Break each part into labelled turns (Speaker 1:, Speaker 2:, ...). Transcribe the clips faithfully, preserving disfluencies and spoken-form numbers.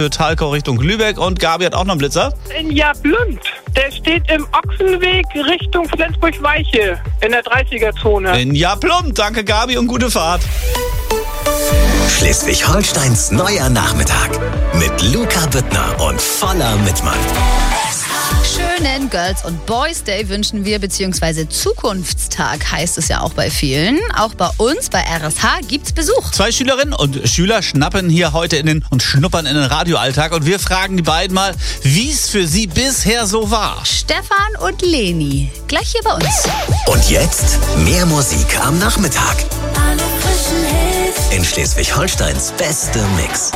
Speaker 1: für Talkau Richtung Lübeck. Und Gabi hat auch noch einen Blitzer.
Speaker 2: In Jablund. Der steht im Ochsenweg Richtung Flensburg-Weiche in der dreißiger-Zone.
Speaker 1: In Jablund. Danke, Gabi, und gute Fahrt.
Speaker 3: Schleswig-Holsteins neuer Nachmittag mit Luca Büttner und voller Mitmann.
Speaker 4: Schönen Girls- und Boys Day wünschen wir, beziehungsweise Zukunftstag heißt es ja auch bei vielen. Auch bei uns, bei R S H, gibt's Besuch.
Speaker 1: Zwei Schülerinnen und Schüler schnappen hier heute in den und schnuppern in den Radioalltag und wir fragen die beiden mal, wie es für sie bisher so war.
Speaker 4: Stefan und Leni, gleich hier bei uns.
Speaker 3: Und jetzt mehr Musik am Nachmittag.
Speaker 5: Alle frischen Hits.
Speaker 3: In Schleswig-Holsteins beste Mix.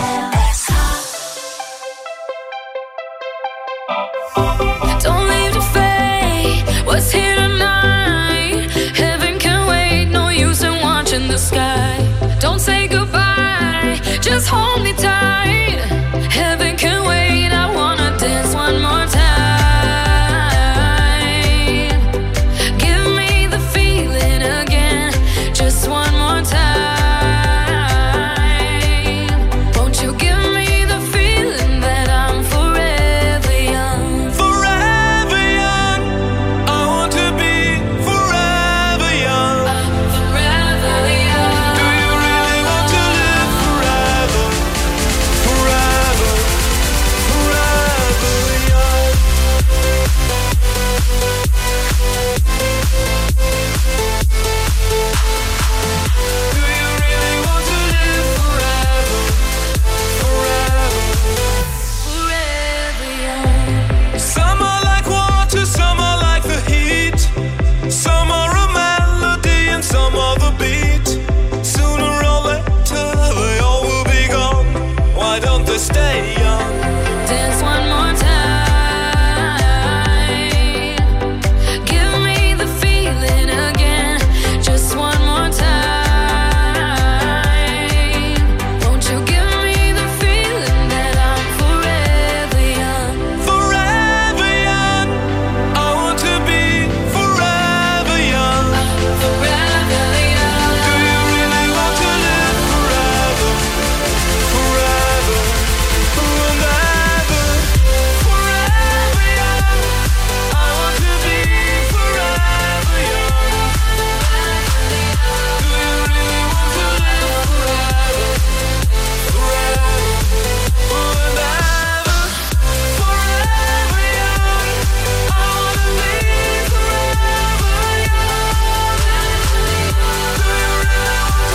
Speaker 5: Don't leave the fate. What's here tonight? Heaven can wait. No use in watching the sky. Don't say goodbye. Just hold me tight. Heaven can wait. I wanna dance one more time. Give me the feeling again. Just one more time. Won't you give me the feeling that I'm forever young?
Speaker 6: Forever young. I want to be forever young.
Speaker 5: I'm forever young.
Speaker 6: Do you really want to live forever? Forever, forever young. Do you really want to live forever? Forever.
Speaker 5: Forever young.
Speaker 6: Some are like water, some are like the heat. Some are a melody and some are the beat. Sooner or later they all will be gone. Why don't they stay young?
Speaker 5: Dance one more time. Give me the feeling again. Just one more time. Won't you give me the feeling that I'm forever young?
Speaker 6: Forever young. I want to be forever young.
Speaker 5: Forever young.
Speaker 6: Do you really want to live forever? Forever, forever, forever young. I want to be forever young. Do you really want to live forever? Forever, forever, forever young. I want to be forever young. Do you really want to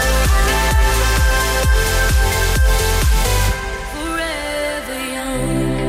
Speaker 6: live
Speaker 5: Forever young.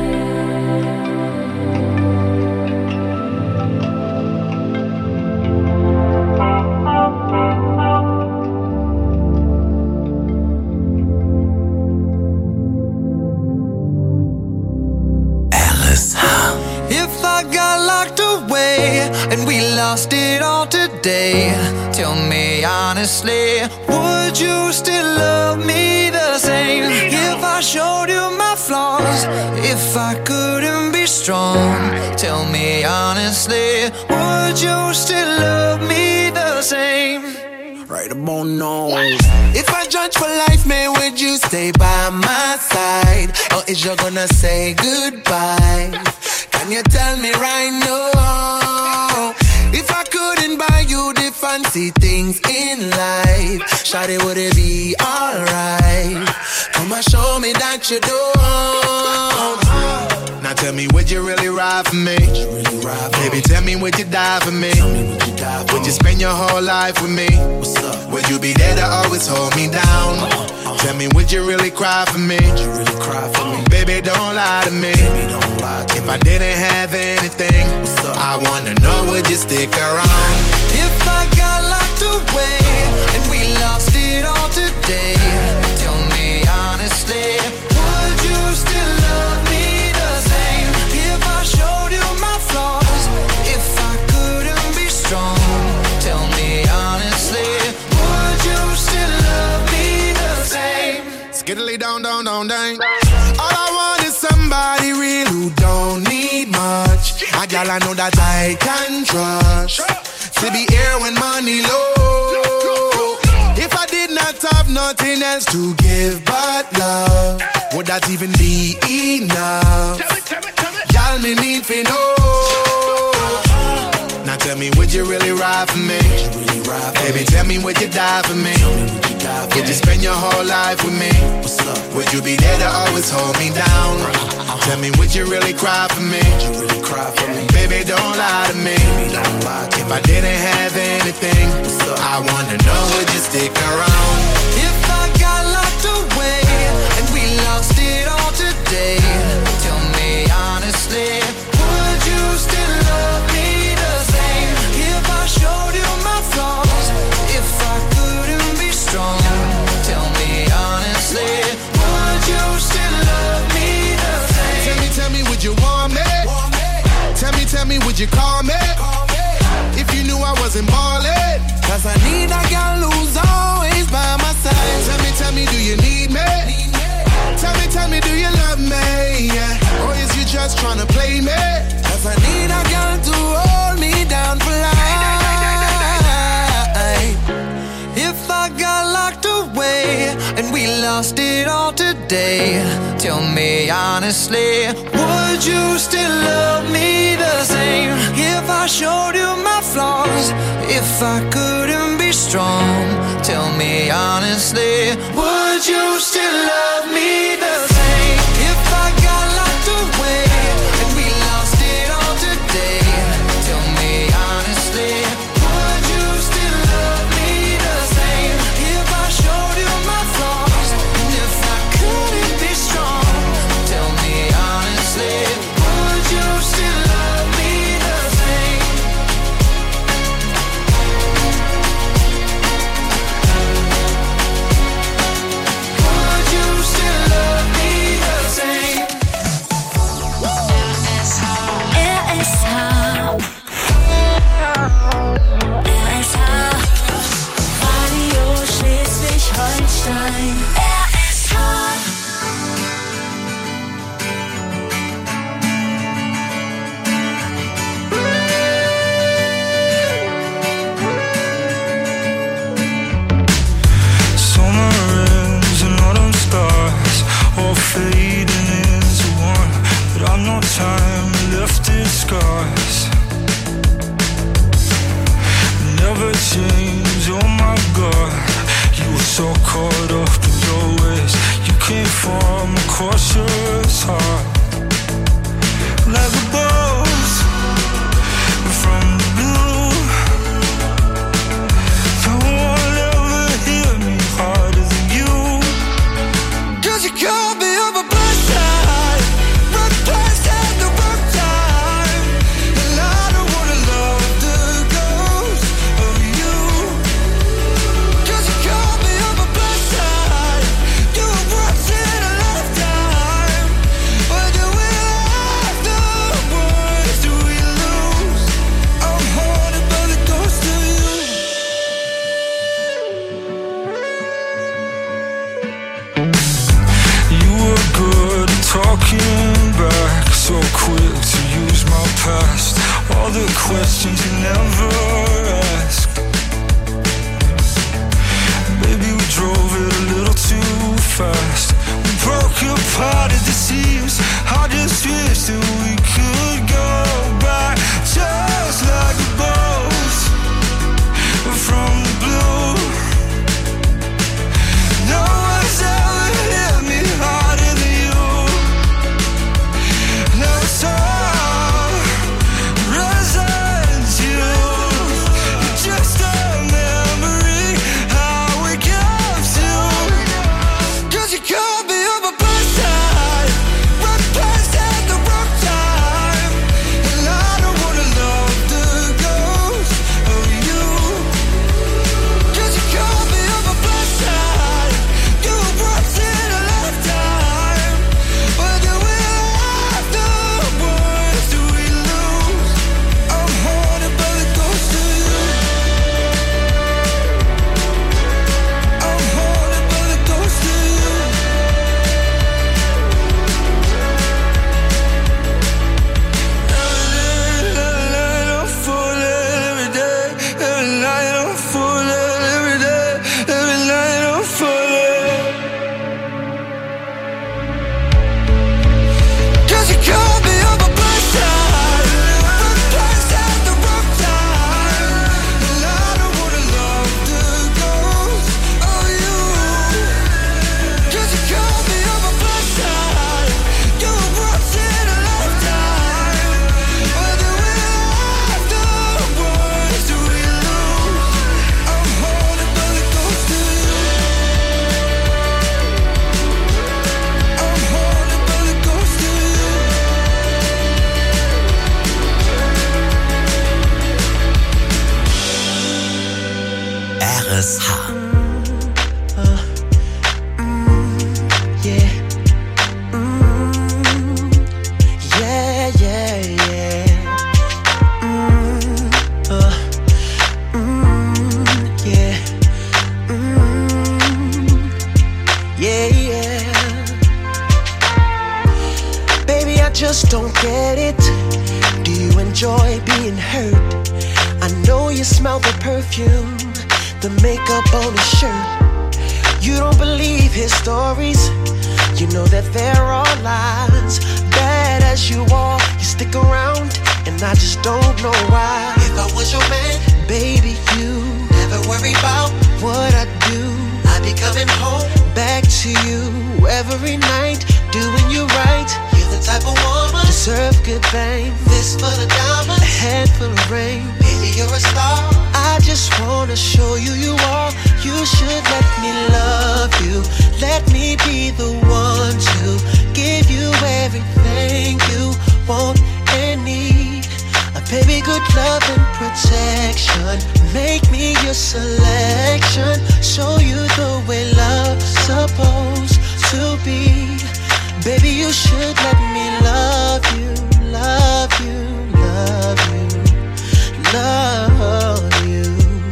Speaker 3: R S H.
Speaker 7: If I got locked away and we lost it all today, tell me honestly, would you still love me the same? If I showed you my flaws, if I couldn't be strong, tell me honestly, would you still love me the same? Right about now. If I judge for life, man, would you stay by my side? Or is you gonna say goodbye? Can you tell me right now? If I couldn't buy you the fancy things in life, shawty, would it be alright? Come and show me that you don't.
Speaker 8: Now tell me, would you really ride for me? Baby, tell me, would you die for me? Would you spend your whole life with me? Would you be there to always hold me down? Tell me, would you really cry for me? Baby, don't lie to me. If I didn't have anything, I wanna know, would you stick around?
Speaker 7: If I got locked away and we lost it all today, tell me honestly, would you still love me the same? If I showed you my flaws, if I couldn't be strong, tell me honestly, would you still love me the same?
Speaker 8: Skiddly down, down, down, down. All I want is somebody real who don't need much. A gal I know that I can trust. To be here when money low. If I did not not have nothing else to give but love, would that even be enough? Y'all me need to know. Now tell me, would you really ride for me? Baby, tell me, would you die for me? Would you spend your whole life with me? Would you be there to always hold me down? Tell me, would you really cry for me? Baby, don't lie to me. If I didn't have anything, I wanna know, would you stick around?
Speaker 7: If I got locked away and we lost it all today, tell me honestly, would you still love me the same? If I showed you my flaws, if I couldn't be strong, tell me honestly, would you still love me the same?
Speaker 8: Tell me, tell me, would you want me? Tell me, tell me, would you call me? If you knew I wasn't ballin',
Speaker 7: cause I need a girl who's always by my side.
Speaker 8: Tell me, tell me, do you need me? Tell me, tell me, do you love me? Yeah. Or is you just tryna play me?
Speaker 7: Cause I need a girl to hold me down for life. If I got locked away and we lost it all today, tell me honestly, would you still love me the same? If I showed you my flaws, if I couldn't be strong, tell me honestly, would you still love me the same? If I got locked away and we lost it all today, tell me honestly, would you still love me the same? If I showed you my flaws, and if I couldn't be strong, tell me honestly, would you still love me the same? Would you still love me the same?
Speaker 5: R S H. R S H. Radio Schleswig-Holstein. R S H.
Speaker 6: Summer ends and autumn stars, all fading into one. But I've no time left in scars. Never change, oh my God. You were so caught up in your ways. You came from a cautious heart. Like a bolt from the blue. No one ever hit me harder than you.
Speaker 7: Cause you caught me on my blind side, right place at the wrong time, and I don't wanna love the ghost of you. Cause you caught me on my blind side, do it once in a lifetime, but do we love the ones, do we lose? I'm haunted by the ghost of you.
Speaker 6: You were good at talking back, so quick to use my past. All the questions you never asked. Baby, we drove it a little too fast. We broke apart at the seams. I just wish that we could go back, just like a boat from the blue. No one's ever hit me harder than you. Now it's all residue.
Speaker 9: just don't get it. Do you enjoy being hurt? I know you smell the perfume, the makeup on his shirt. You don't believe his stories. You know that there are lies. Bad as you are, you stick around, and I just don't know why. If I was your man, baby, you never worry about what I do. I'd be coming home back to you every night, doing you right. You're the type of woman deserve good fame. This for the diamonds, a handful of rain. Baby, you're a star. I just wanna show you you are. You should let me love you. Let me be the one to give you everything you want and need. A baby, good love and protection. Make me your selection. Show you the way love's supposed to be. Baby, you should let me love you, love you, love you, love you,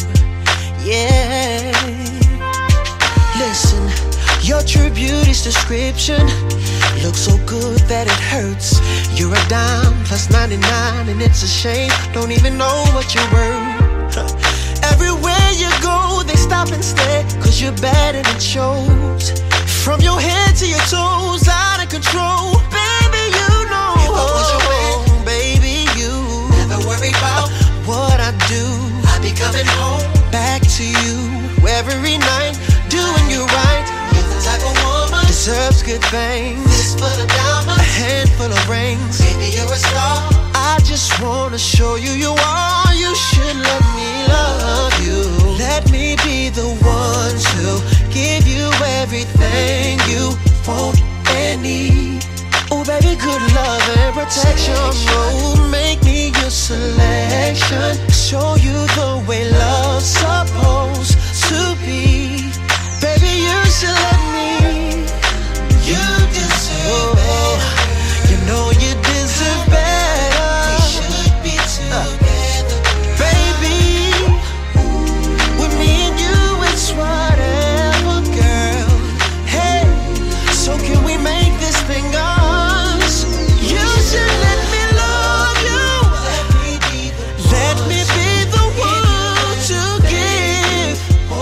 Speaker 9: yeah. Listen, your true beauty's description looks so good that it hurts. You're a dime plus ninety-nine, and it's a shame, don't even know what you're worth. Everywhere you go, they stop and stare, cause you're bad and it shows. From your head to your toes, out of control. Baby, you know. If I was your man, baby, you never worry about what I do. I'd be coming home back to you every night, doing you right. You're the type of woman deserves good things. This for the diamonds, a handful of rings. Baby, you're a star. I just wanna show you you are. You should let me love you. Let me be the one to give you everything you want and need. Oh, baby, good love and protection. Oh, make me your selection. Show you the way love's supposed to be. Baby, you should let me. You deserve better. You know you deserve better. We should be together, baby. With me and you, it's whatever, girl. Hey, so can we make this thing us? You should let me love you. Let me be the, let me be the one to give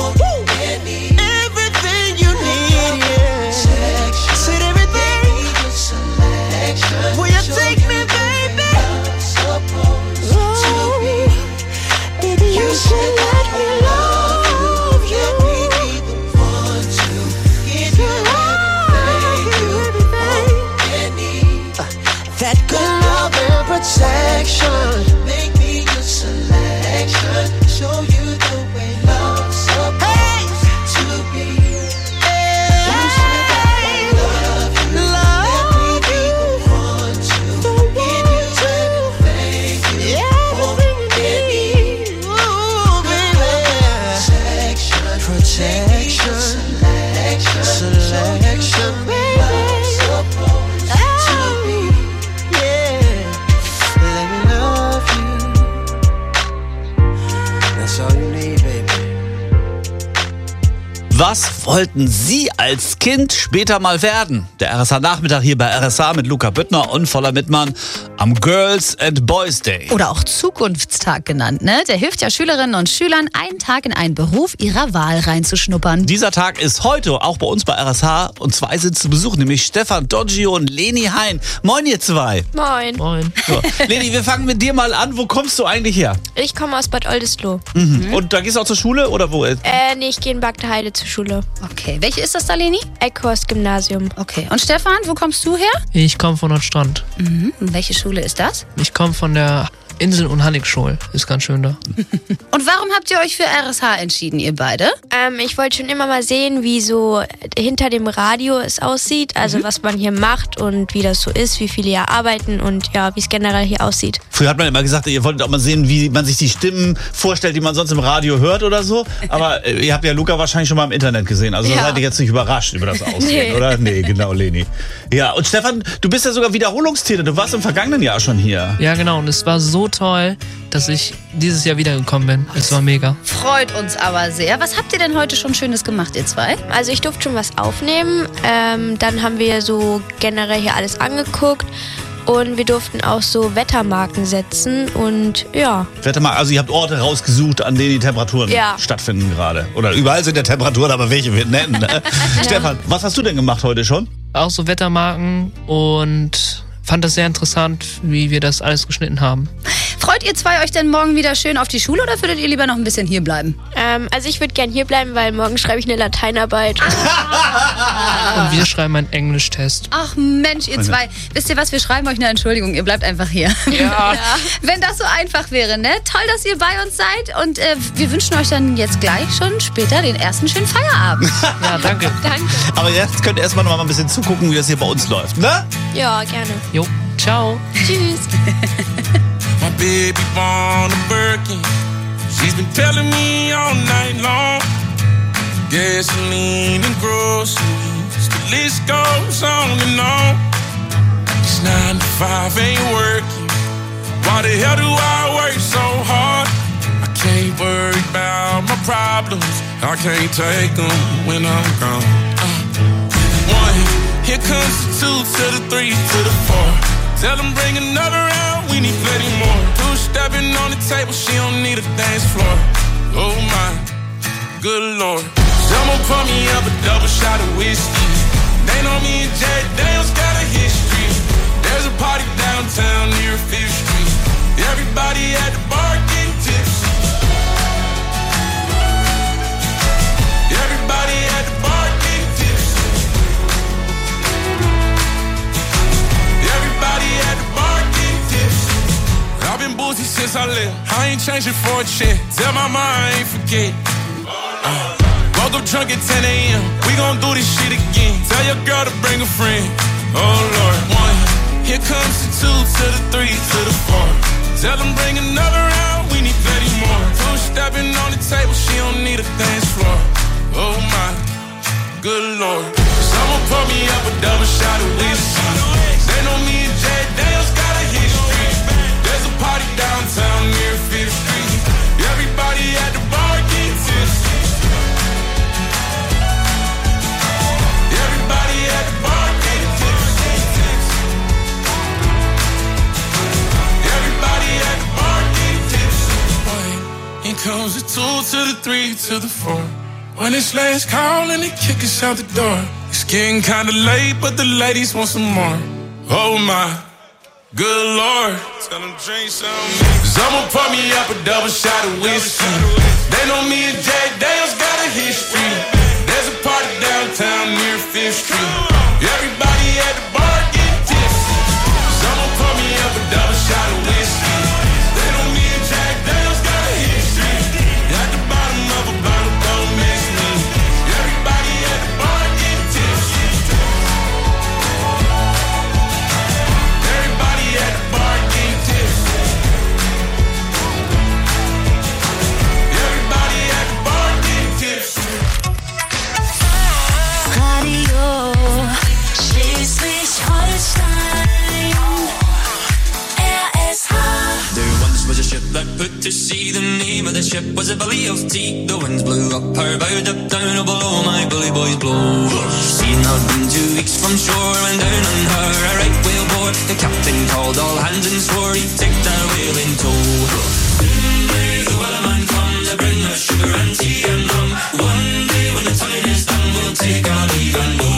Speaker 9: everything you need. Yeah. Said everything. Will you take me, baby? Oh, baby, you should let me love you. Let me be the one to give you everything you want and need. That good love and protection. Make me your selection. Show you the way love's supposed to be. You should let me love you. Let me be the one to give you everything you want and need. Ooh, baby. Protection, selection, selection, baby. Supposed to be, yeah. Let me love you. That's all you need, baby.
Speaker 1: Was wollten Sie als Kind später mal werden? Der R S H-Nachmittag hier bei R S H mit Luca Büttner und Voller Mittmann am Girls and Boys Day.
Speaker 4: Oder auch Zukunftstag genannt, ne? Der hilft ja Schülerinnen und Schülern, einen Tag in einen Beruf ihrer Wahl reinzuschnuppern.
Speaker 1: Dieser Tag ist heute auch bei uns bei R S H und zwei sind zu Besuch, nämlich Stefan Doggio und Leni Hein. Moin ihr zwei.
Speaker 10: Moin.
Speaker 11: Moin.
Speaker 1: So. Leni, wir fangen mit dir mal an. Wo kommst du eigentlich her?
Speaker 10: Ich komme aus Bad Oldesloe.
Speaker 1: Mhm. Und da gehst du auch zur Schule oder wo?
Speaker 10: Äh, nee, ich gehe in Bagdeheide zur Schule.
Speaker 4: Okay, welche ist das da, Leni?
Speaker 10: Eckhorst Gymnasium.
Speaker 4: Okay, und Stefan, wo kommst du her?
Speaker 11: Ich komme von Nordstrand.
Speaker 4: Mhm. Und welche Schule ist das?
Speaker 11: Ich komme von der Insel- und Honigschule. Ist ganz schön da.
Speaker 4: Und warum habt ihr euch für R S H entschieden, ihr beide?
Speaker 10: Ähm, ich wollte schon immer mal sehen, wie so hinter dem Radio es aussieht. Also mhm. was man hier macht und wie das so ist, wie viele hier arbeiten und ja, wie es generell hier aussieht.
Speaker 1: Früher hat man immer gesagt, ihr wolltet auch mal sehen, wie man sich die Stimmen vorstellt, die man sonst im Radio hört oder so. Aber äh, ihr habt ja Luca wahrscheinlich schon mal im Internet gesehen. Also ja. Seid ihr jetzt nicht überrascht über das Aussehen, nee. oder? Nee, genau, Leni. Ja, und Stefan, du bist ja sogar Wiederholungstäter. Du warst im vergangenen Jahr schon hier.
Speaker 11: Ja, genau. Und es war so toll, dass ich dieses Jahr wiedergekommen bin. Es war mega.
Speaker 4: Freut uns aber sehr. Was habt ihr denn heute schon Schönes gemacht, ihr zwei?
Speaker 10: Also ich durfte schon was aufnehmen. Ähm, dann haben wir so generell hier alles angeguckt. Und wir durften auch so Wettermarken setzen und ja.
Speaker 1: Wettermarken, also ihr habt Orte rausgesucht, an denen die Temperaturen
Speaker 10: ja.
Speaker 1: stattfinden gerade. Oder überall sind ja Temperaturen, aber welche wir nennen. Ne? ja. Stefan, was hast du denn gemacht heute schon?
Speaker 11: Auch so Wettermarken und fand das sehr interessant, wie wir das alles geschnitten haben.
Speaker 4: Freut ihr zwei euch denn morgen wieder schön auf die Schule oder würdet ihr lieber noch ein bisschen hier bleiben?
Speaker 10: Ähm, also ich würde gern hier bleiben, weil morgen schreibe ich eine Lateinarbeit.
Speaker 11: Und wir schreiben einen Englischtest.
Speaker 4: Ach Mensch, ihr zwei. Wisst ihr was, wir schreiben euch eine Entschuldigung, ihr bleibt einfach hier.
Speaker 11: Ja.
Speaker 4: ja. Wenn das so einfach wäre, ne? Toll, dass ihr bei uns seid und äh, wir wünschen euch dann jetzt gleich schon später den ersten schönen Feierabend.
Speaker 11: Ja, danke.
Speaker 10: Danke.
Speaker 1: Aber jetzt könnt ihr erstmal noch mal ein bisschen zugucken, wie das hier bei uns läuft, ne?
Speaker 10: Ja, gerne.
Speaker 11: Jo, ciao.
Speaker 10: Tschüss.
Speaker 6: My baby born a Birkin. She's been telling me all night long. Gasoline and groceries, the list goes on and on. It's nine to five, ain't working. Why the hell do I work so hard? I can't worry about my problems. I can't take them when I'm gone. Uh, one, here comes the two to the three to the four. Tell them bring another round, we need plenty more. Two stepping on the table, she don't need a dance floor. Oh my, good lord. Someone pour me up a double shot of whiskey. They know me and Jack Daniels got a history. There's a party downtown near Fifth Street. Everybody at the bar getting tipsy. Everybody at the bar getting tipsy. Everybody at the bar getting tipsy. I've been boozy since I left. I ain't changing for a check. Tell my mom I ain't forget. Uh, woke up drunk at ten a.m. We gon' do this shit again. Tell your girl to bring a friend. Oh Lord. One, here comes the two to the three to the four. Tell them bring another round. We need plenty more. Two stepping on the table. She don't need a dance floor. Oh my, good lord. Someone pour me up a double shot of whiskey. They know me and Jack Daniels got a history. There's a party downtown near Fifth Street. Everybody at the bar getting tipsy. Everybody at the bar getting tipsy. Everybody at the bar getting tipsy. Here comes the two to the three to the four. When it's last call and they kick us out the door. It's getting kinda late, but the ladies want some more. Oh my, good lord. Tell them drink some. Someone pour me up a double shot of whiskey. They know me and Jack Daniels got a history. There's a party downtown near Fifth Street. Everybody at the bar getting tipsy. Someone pour me up a double shot of whiskey. They know me and Jack Daniels got a history. At the bottom of a bottle, don't miss me. Everybody at the bar getting tipsy. Everybody at the bar getting tipsy. Everybody at the bar getting tipsy.
Speaker 5: Radio Schleswig-Holstein. R S H.
Speaker 12: There once was a ship that put to sea. The name of the ship was a Billy of Tea. The winds blew up her bow, up down, oh below my bully boys blow. She'd not been two weeks from shore when down on her a right whale bore. The captain called all hands and swore he'd take that whale in tow. One day the wellerman comes to bring us sugar and tea and rum. One day when the time is done, we'll take our leave and go.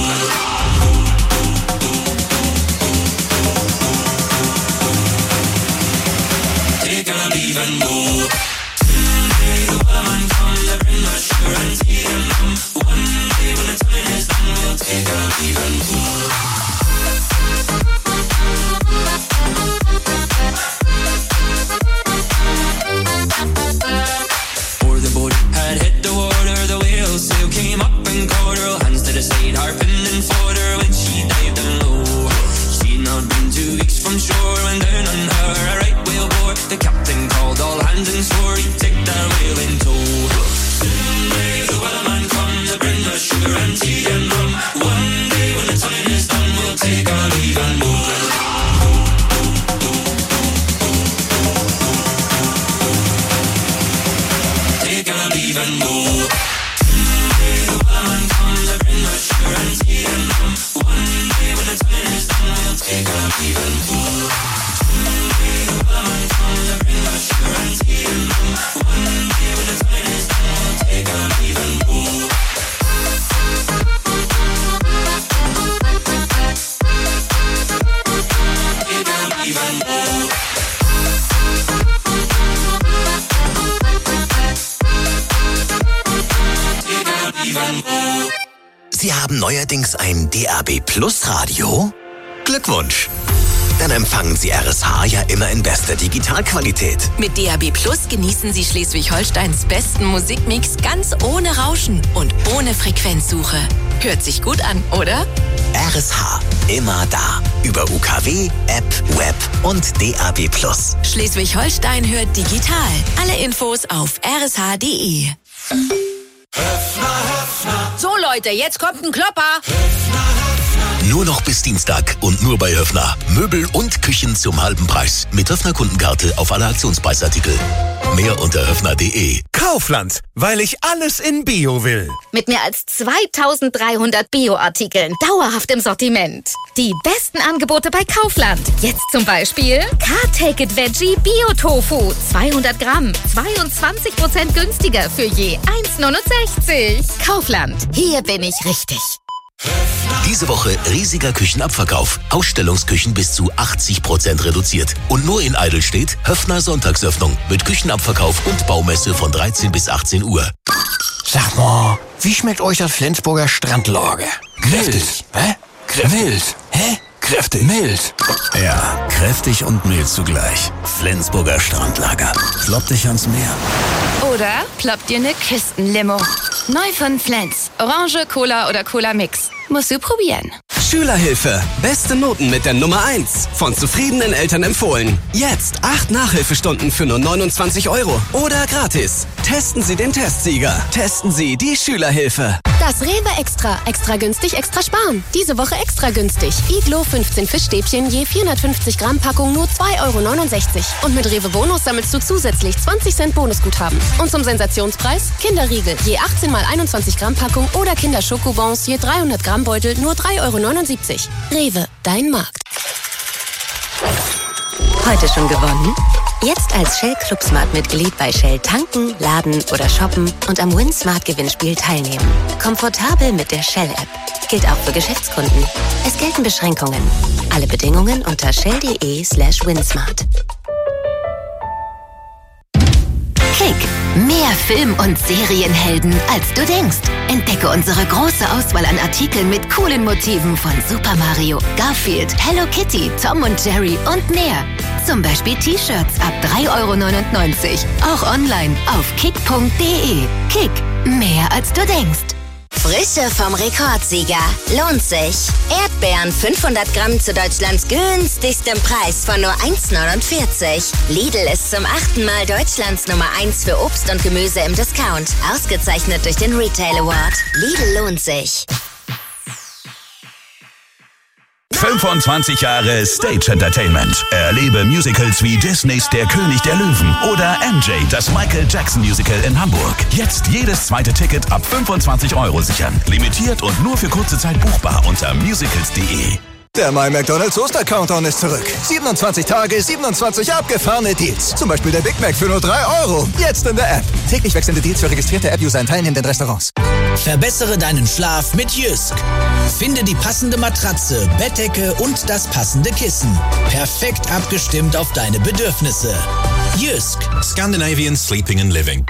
Speaker 12: Take our leave and go. One day the wellerman comes to bring us sugar and tea and rum. One day when the time is done, we'll take our leave and go. Before the boat had hit the water, the whale sail came up and caught her. All hands to the side, harping and fought her when she dived down low. She'd not been two weeks from shore when down on her a right whale bore. The captain called all hands and swore he'd take that whale in tow. Soon may the wellerman come to bring us sugar and tea and rum. One day when the time is done, we'll take our leave and go. Take our leave and go. One day the wellerman comes to bring us sugar and tea and rum. One day when the time is done, we'll take our
Speaker 3: Sie haben neuerdings ein D A B Plus Radio? Glückwunsch! Dann empfangen Sie R S H ja immer in bester Digitalqualität.
Speaker 13: Mit D A B Plus genießen Sie Schleswig-Holsteins besten Musikmix ganz ohne Rauschen und ohne Frequenzsuche. Hört sich gut an, oder?
Speaker 3: R S H, immer da. Über U K W, App, Web und D A B Plus.
Speaker 13: Schleswig-Holstein hört digital. Alle Infos auf r s h punkt d e.
Speaker 14: So Leute, jetzt kommt ein Klopper.
Speaker 3: Nur noch bis Dienstag und nur bei Höffner. Möbel und Küchen zum halben Preis. Mit Höffner-Kundenkarte auf alle Aktionspreisartikel. Mehr unter höffner punkt d e.
Speaker 15: Kaufland, weil ich alles in Bio will.
Speaker 16: Mit mehr als zweitausenddreihundert Bio-Artikeln dauerhaft im Sortiment. Die besten Angebote bei Kaufland. Jetzt zum Beispiel Car-Take-It Veggie Bio-Tofu. zweihundert Gramm, zweiundzwanzig Prozent günstiger für je eins neunundsechzig. Kaufland, hier bin ich richtig.
Speaker 3: Diese Woche riesiger Küchenabverkauf. Ausstellungsküchen bis zu achtzig Prozent reduziert. Und nur in Eidelstedt Höffner Sonntagsöffnung mit Küchenabverkauf und Baumesse von dreizehn bis achtzehn Uhr.
Speaker 17: Sag mal, wie schmeckt euch das Flensburger Strandlager?
Speaker 18: Kräftig.
Speaker 17: Hä?
Speaker 18: Mild.
Speaker 17: Hä?
Speaker 18: Kräftig.
Speaker 17: Mild.
Speaker 18: Ja, kräftig und mild zugleich. Flensburger Strandlager. Klopp dich ans Meer.
Speaker 19: Oder ploppt dir eine Küstenlimo. Neu von Flens. Orange, Cola oder Cola Mix. Musst du probieren.
Speaker 20: Schülerhilfe. Beste Noten mit der Nummer eins. Von zufriedenen Eltern empfohlen. Jetzt acht Nachhilfestunden für nur neunundzwanzig Euro. Oder gratis. Testen Sie den Testsieger. Testen Sie die Schülerhilfe.
Speaker 21: Das Rewe Extra. Extra günstig, extra sparen. Diese Woche extra günstig. Iglo fünfzehn Fischstäbchen je vierhundertfünfzig Gramm Packung nur zwei Euro neunundsechzig. Und mit Rewe Bonus sammelst du zusätzlich zwanzig Cent Bonusguthaben. Und zum Sensationspreis Kinderriegel je achtzehn mal einundzwanzig Gramm Packung oder Kinderschokobons je dreihundert Gramm Beutel nur drei Euro neunundsiebzig. Rewe, dein Markt.
Speaker 22: Heute schon gewonnen? Jetzt als Shell Club Smart Mitglied bei Shell tanken, laden oder shoppen und am Win Smart Gewinnspiel teilnehmen. Komfortabel mit der Shell App. Gilt auch für Geschäftskunden. Es gelten Beschränkungen. Alle Bedingungen unter shell.de slash winsmart.
Speaker 23: Kick. Mehr Film- und Serienhelden, als du denkst. Entdecke unsere große Auswahl an Artikeln mit coolen Motiven von Super Mario, Garfield, Hello Kitty, Tom und Jerry und mehr. Zum Beispiel T-Shirts ab drei Euro neunundneunzig. Auch online auf kick punkt d e. Kick. Mehr als du denkst.
Speaker 24: Frische vom Rekordsieger. Lohnt sich. Erdbeeren fünfhundert Gramm zu Deutschlands günstigstem Preis von nur eins neunundvierzig. Lidl ist zum achten Mal Deutschlands Nummer eins für Obst und Gemüse im Discount. Ausgezeichnet durch den Retail Award. Lidl lohnt sich.
Speaker 25: fünfundzwanzig Jahre Stage Entertainment. Erlebe Musicals wie Disneys Der König der Löwen oder M J, das Michael Jackson Musical in Hamburg. Jetzt jedes zweite Ticket ab fünfundzwanzig Euro sichern. Limitiert und nur für kurze Zeit buchbar unter musicals punkt d e.
Speaker 26: Der My McDonald's Oster-Countdown ist zurück. siebenundzwanzig Tage, siebenundzwanzig abgefahrene Deals. Zum Beispiel der Big Mac für nur drei Euro. Jetzt in der App. Täglich wechselnde Deals für registrierte App-User in teilnehmenden Restaurants.
Speaker 27: Verbessere deinen Schlaf mit Jysk. Finde die passende Matratze, Bettdecke und das passende Kissen. Perfekt abgestimmt auf deine Bedürfnisse. Jysk.
Speaker 28: Scandinavian Sleeping and Living.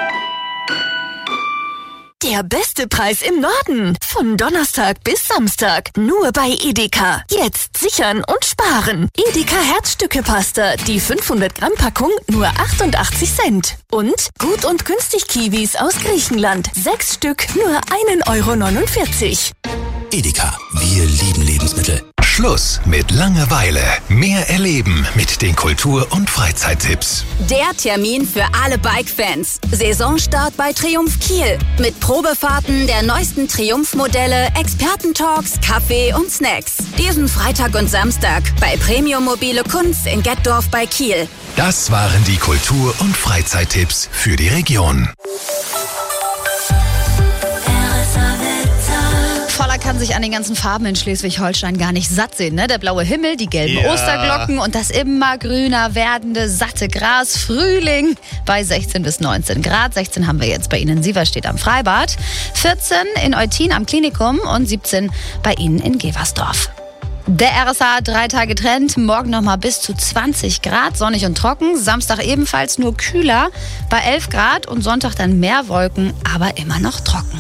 Speaker 29: Der beste Preis im Norden. Von Donnerstag bis Samstag. Nur bei Edeka. Jetzt sichern und sparen. Edeka Herzstücke-Pasta. Die fünfhundert Gramm Packung nur achtundachtzig Cent. Und gut und günstig Kiwis aus Griechenland. Sechs Stück nur ein Euro neunundvierzig.
Speaker 28: Edeka. Wir lieben Lebensmittel.
Speaker 30: Schluss mit Langeweile. Mehr erleben mit den Kultur- und Freizeittipps.
Speaker 14: Der Termin für alle Bike-Fans. Saisonstart bei Triumph Kiel. Mit Probefahrten der neuesten Triumph-Modelle, Expertentalks, Kaffee und Snacks. Diesen Freitag und Samstag bei Premium Mobile Kunst in Gettorf bei Kiel.
Speaker 30: Das waren die Kultur- und Freizeittipps für die Region.
Speaker 4: Voller kann sich an den ganzen Farben in Schleswig-Holstein gar nicht satt sehen. Ne? Der blaue Himmel, die gelben
Speaker 1: Ja.
Speaker 4: Osterglocken und das immer grüner werdende, satte Gras. Frühling bei sechzehn bis neunzehn Grad. sechzehn haben wir jetzt bei Ihnen in Sieverstedt am Freibad. vierzehn in Eutin am Klinikum und siebzehn bei Ihnen in Geversdorf. Der R S H drei Tage Trend, morgen nochmal bis zu zwanzig Grad, sonnig und trocken. Samstag ebenfalls nur kühler bei elf Grad und Sonntag dann mehr Wolken, aber immer noch trocken.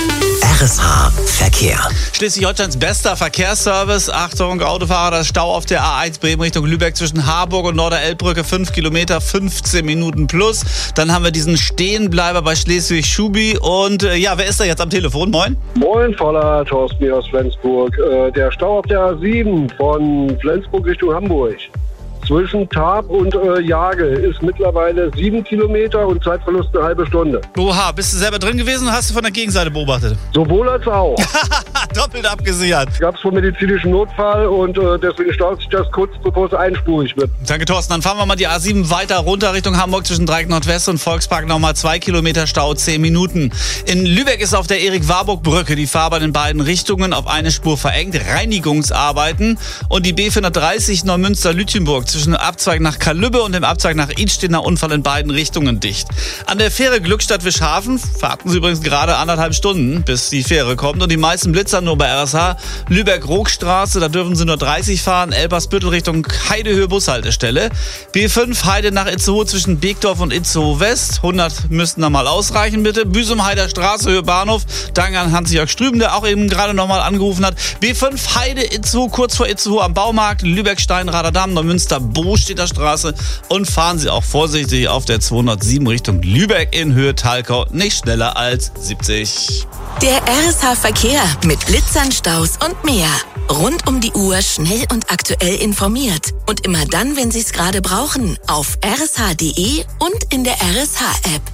Speaker 28: R S H Verkehr.
Speaker 1: Schleswig-Holsteins bester Verkehrsservice. Achtung, Autofahrer, das Stau auf der A eins Bremen Richtung Lübeck zwischen Harburg und Norderelbbrücke. fünf Kilometer, fünfzehn Minuten plus. Dann haben wir diesen Stehenbleiber bei Schleswig-Schubi. Und äh, ja, wer ist da jetzt am Telefon? Moin.
Speaker 2: Moin, Voller, Thorsten aus Flensburg. Äh, der Stau auf der A sieben von Flensburg Richtung Hamburg. Zwischen Tarp und äh, Jagel ist mittlerweile sieben Kilometer und Zeitverlust eine halbe Stunde.
Speaker 1: Oha, bist du selber drin gewesen oder hast du von der Gegenseite beobachtet?
Speaker 2: Sowohl als auch.
Speaker 1: Doppelt abgesichert.
Speaker 2: Es gab wohl medizinischen Notfall und äh, deswegen staut sich das kurz, bevor es einspurig wird.
Speaker 1: Danke, Thorsten. Dann fahren wir mal die A sieben weiter runter Richtung Hamburg zwischen Dreieck Nordwest und Volkspark. Nochmal zwei Kilometer Stau, zehn Minuten. In Lübeck ist auf der Erik-Warburg-Brücke die Fahrbahn in beiden Richtungen auf eine Spur verengt. Reinigungsarbeiten. Und die B vierhundertdreißig Neumünster-Lütjenburg zwischen dem Abzweig nach Kalübbe und dem Abzweig nach Idsteiner Unfall in beiden Richtungen dicht. An der Fähre Glückstadt-Wischhafen warten Sie übrigens gerade anderthalb Stunden, bis die Fähre kommt. Und die meisten Blitzer nur bei R S H. Lübeck-Rockstraße, da dürfen Sie nur dreißig fahren. Elbersbüttel Richtung Heidehöhe Bushaltestelle. B fünf Heide nach Itzehoe zwischen Beekdorf und Itzehoe West. hundert müssten da mal ausreichen, bitte. Büsum-Heider Straße, Höhe Bahnhof. Danke an Hans-Jörg Strüben, der auch eben gerade nochmal angerufen hat. B fünf Heide Itzehoe, kurz vor Itzehoe am Baumarkt. Lübeck-Steinrader Damm, Neumünster Bostädter Straße. Und fahren Sie auch vorsichtig auf der zweihundertsieben Richtung Lübeck in Höhe Talkau. Nicht schneller als siebzig.
Speaker 13: Der R S H-Verkehr mit Blitzern, Staus und mehr. Rund um die Uhr schnell und aktuell informiert. Und immer dann, wenn Sie es gerade brauchen. Auf r s h punkt d e und in der R S H-App.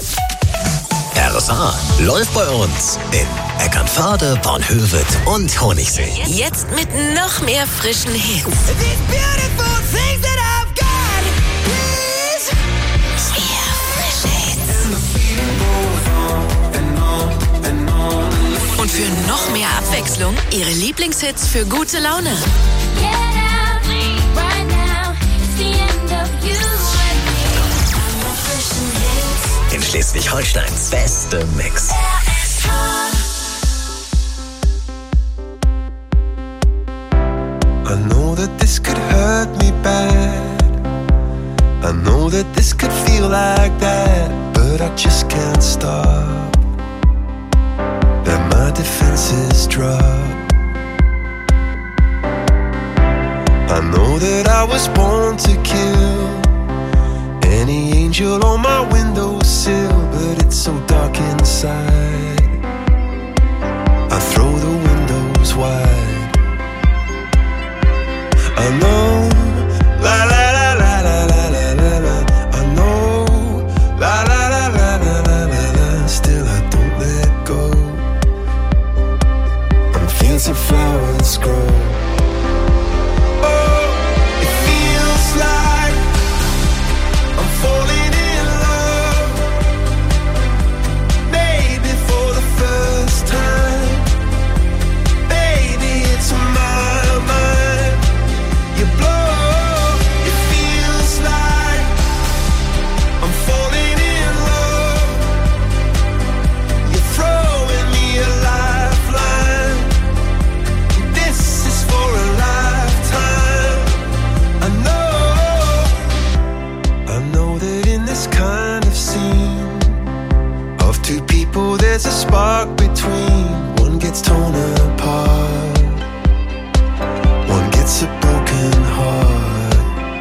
Speaker 28: R S H läuft bei uns in Eckernförde, Bornhöved und Honigsee.
Speaker 13: Jetzt mit noch mehr frischen Hits. Und für noch mehr Abwechslung, Ihre Lieblingshits für gute Laune.
Speaker 28: In Schleswig-Holsteins beste Mix.
Speaker 5: I know that this could hurt me bad. I know that this could feel like that, but I just can't stop. Let my defenses drop. I know that I was born to kill any angel on my windowsill, but it's so dark inside. I throw the windows wide. I know, la la la la la la la la la. I know, la la la la la la la la. Still I don't let go. And fancy flowers grow. Oh, it feels like I'm falling in love. Maybe for the first time. Baby, it's my mind. You blow, it feels like I'm falling in love. You're throwing me a lifeline. This is for a lifetime. I know, I know that in this kind of scene of two people there's a spark between. One gets torn apart, one gets a broken heart.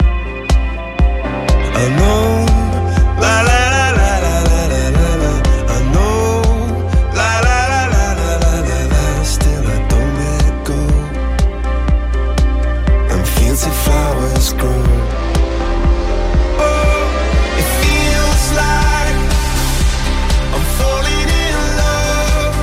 Speaker 5: I know, la la la la la la la la la. I know, la la la la la la la la. Still I don't let go. And fancy flowers grow. Oh, it feels like I'm falling in love.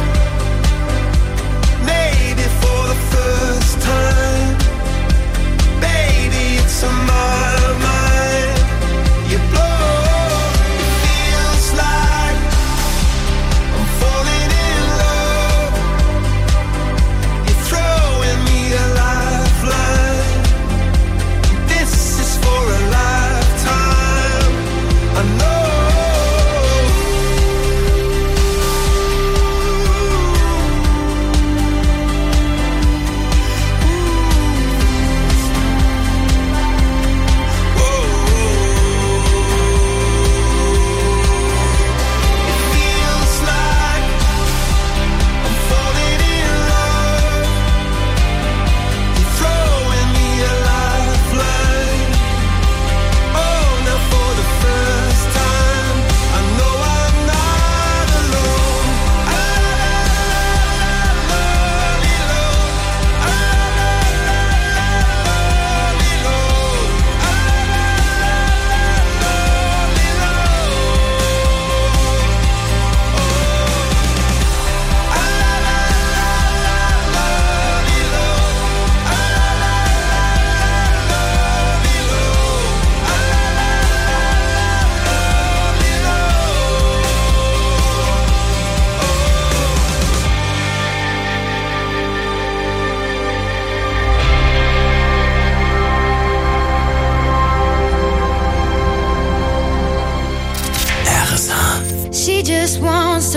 Speaker 5: Maybe for the first time. Baby, it's on my mind. You blow, it feels like I'm falling in love.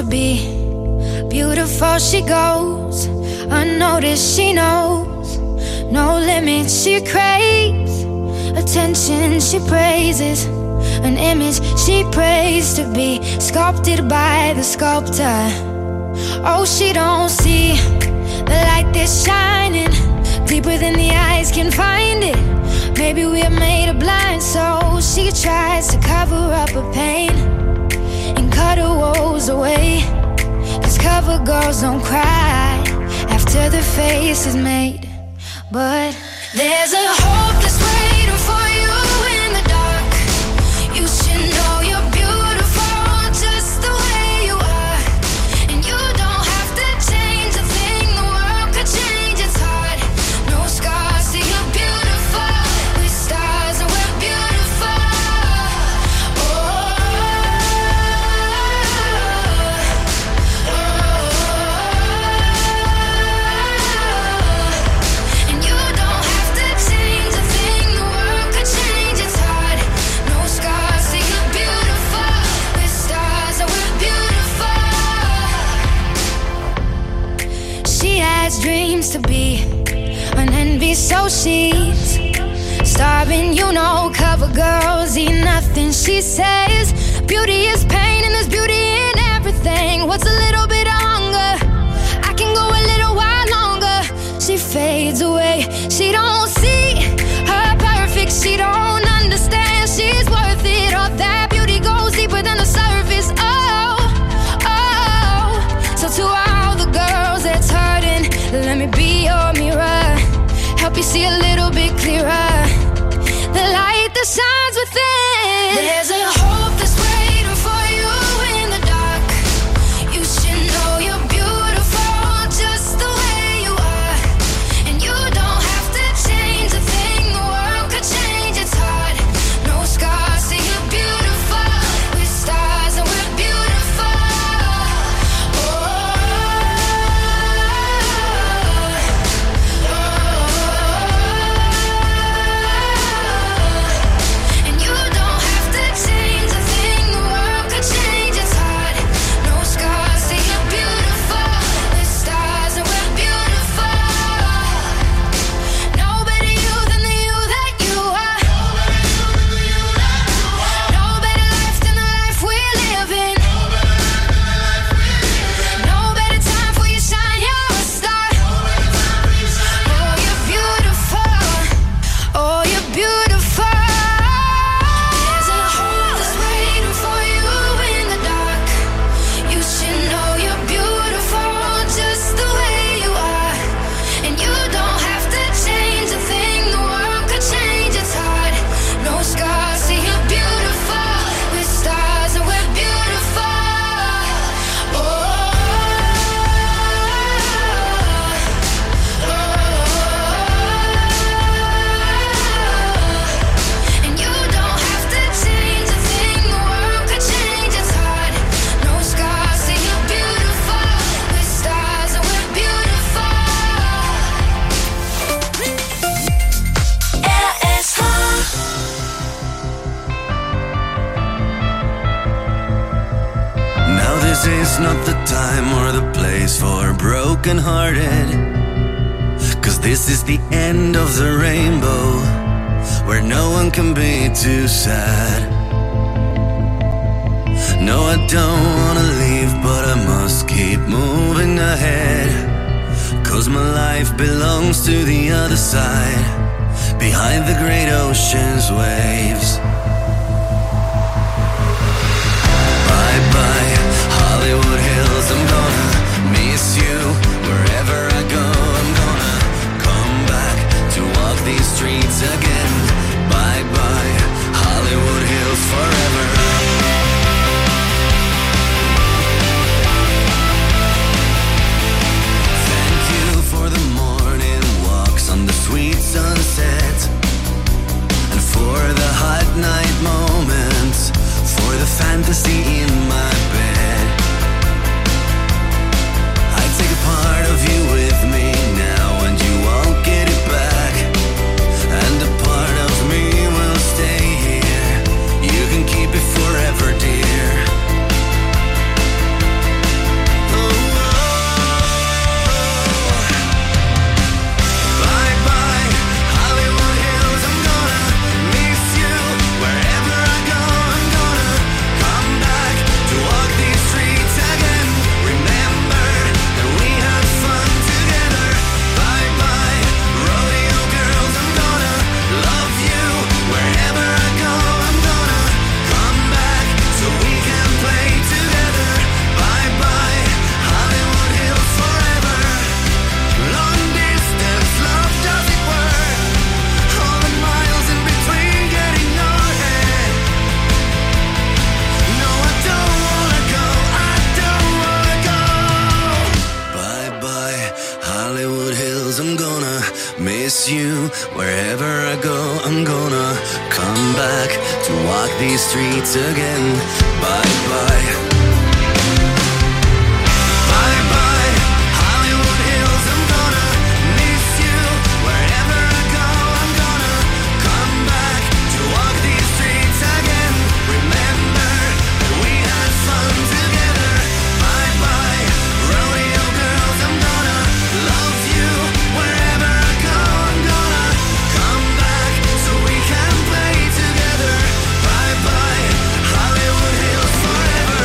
Speaker 3: to be. Beautiful she goes, unnoticed she knows. No limits she craves, attention she praises. An image she prays to be sculpted by the sculptor. Oh, she don't see the light that's shining deeper than the eyes can find it. Maybe we're made of blind, so she tries to cover up her pain and cut her woes away. Cause cover girls don't cry after the face is made. But there's a hope that's waiting for you in the dark. You should know you're beautiful just the way you are. And you don't have to change a thing, the world could change its heart. No scars, see you're beautiful. With stars and we're beautiful. Oh, oh, oh. And you don't have to change a thing, the world could change its heart. No scars, see you're beautiful. With stars and we're beautiful. She has dreams to be an envy, so she's starving, you know. Cover girls eat nothing, she says. Beauty is pain and there's beauty in everything. What's a little bit of hunger? I can go a little while longer. She fades away, she don't see her perfect, she don't understand she's worth it. All that beauty goes deeper than the surface. Oh, oh. So to all the girls that's hurting, let me be your mirror, help you see a little bit clearer. The light that shines within. There's a hope that's waiting for you in the dark. You should know you're beautiful just the way you are. And you don't have to change a thing, the world could change its heart. No scars, see you're beautiful. With stars and we're beautiful. Oh, and you don't have to change a thing, the world could change its heart. No scars, see you're beautiful. With stars and we're beautiful. No better you than the you that you are. No better life than the life we're living. No better time for you shine, you're a star. Oh, you're beautiful. Oh, you're beautiful. There's a hope that's waiting for you in the dark. You should know you're beautiful just the way you are. And you don't have to change a thing, the world could change its heart. No scars, see you're beautiful. With stars and we're beautiful. Oh, oh, and you don't have to change a thing, the world could change its heart. No scars, see you're beautiful. With stars and we're beautiful. R S H.
Speaker 28: Now this is not the time or the place for broken-hearted, 'cause this is the end of the rainbow, where no one can be too sad. No, I don't wanna leave, but I must keep moving ahead, 'cause my life belongs to the other side, behind the great ocean's waves. Bye-bye, Hollywood Hills, I'm gonna miss you. Wherever I go, I'm gonna come back to walk these streets again. Bye-bye, Hollywood Hills, forever. Thank you for the morning walks on the sweet sunset, and for the hot night moments, for the fantasy in my bed. I take a part of you with me now, and you won't get it back. And a part of me will stay here. You can keep it forever, dear. I go, I'm gonna come back to walk these streets again. Bye bye. Bye bye, Hollywood Hills. I'm gonna miss you wherever I go. I'm gonna come back to walk these streets again. Remember that we had fun together. Bye bye, rodeo girls. I'm gonna love you wherever I go. I'm gonna come back so we can play together. Bye bye, Hollywood Hills forever.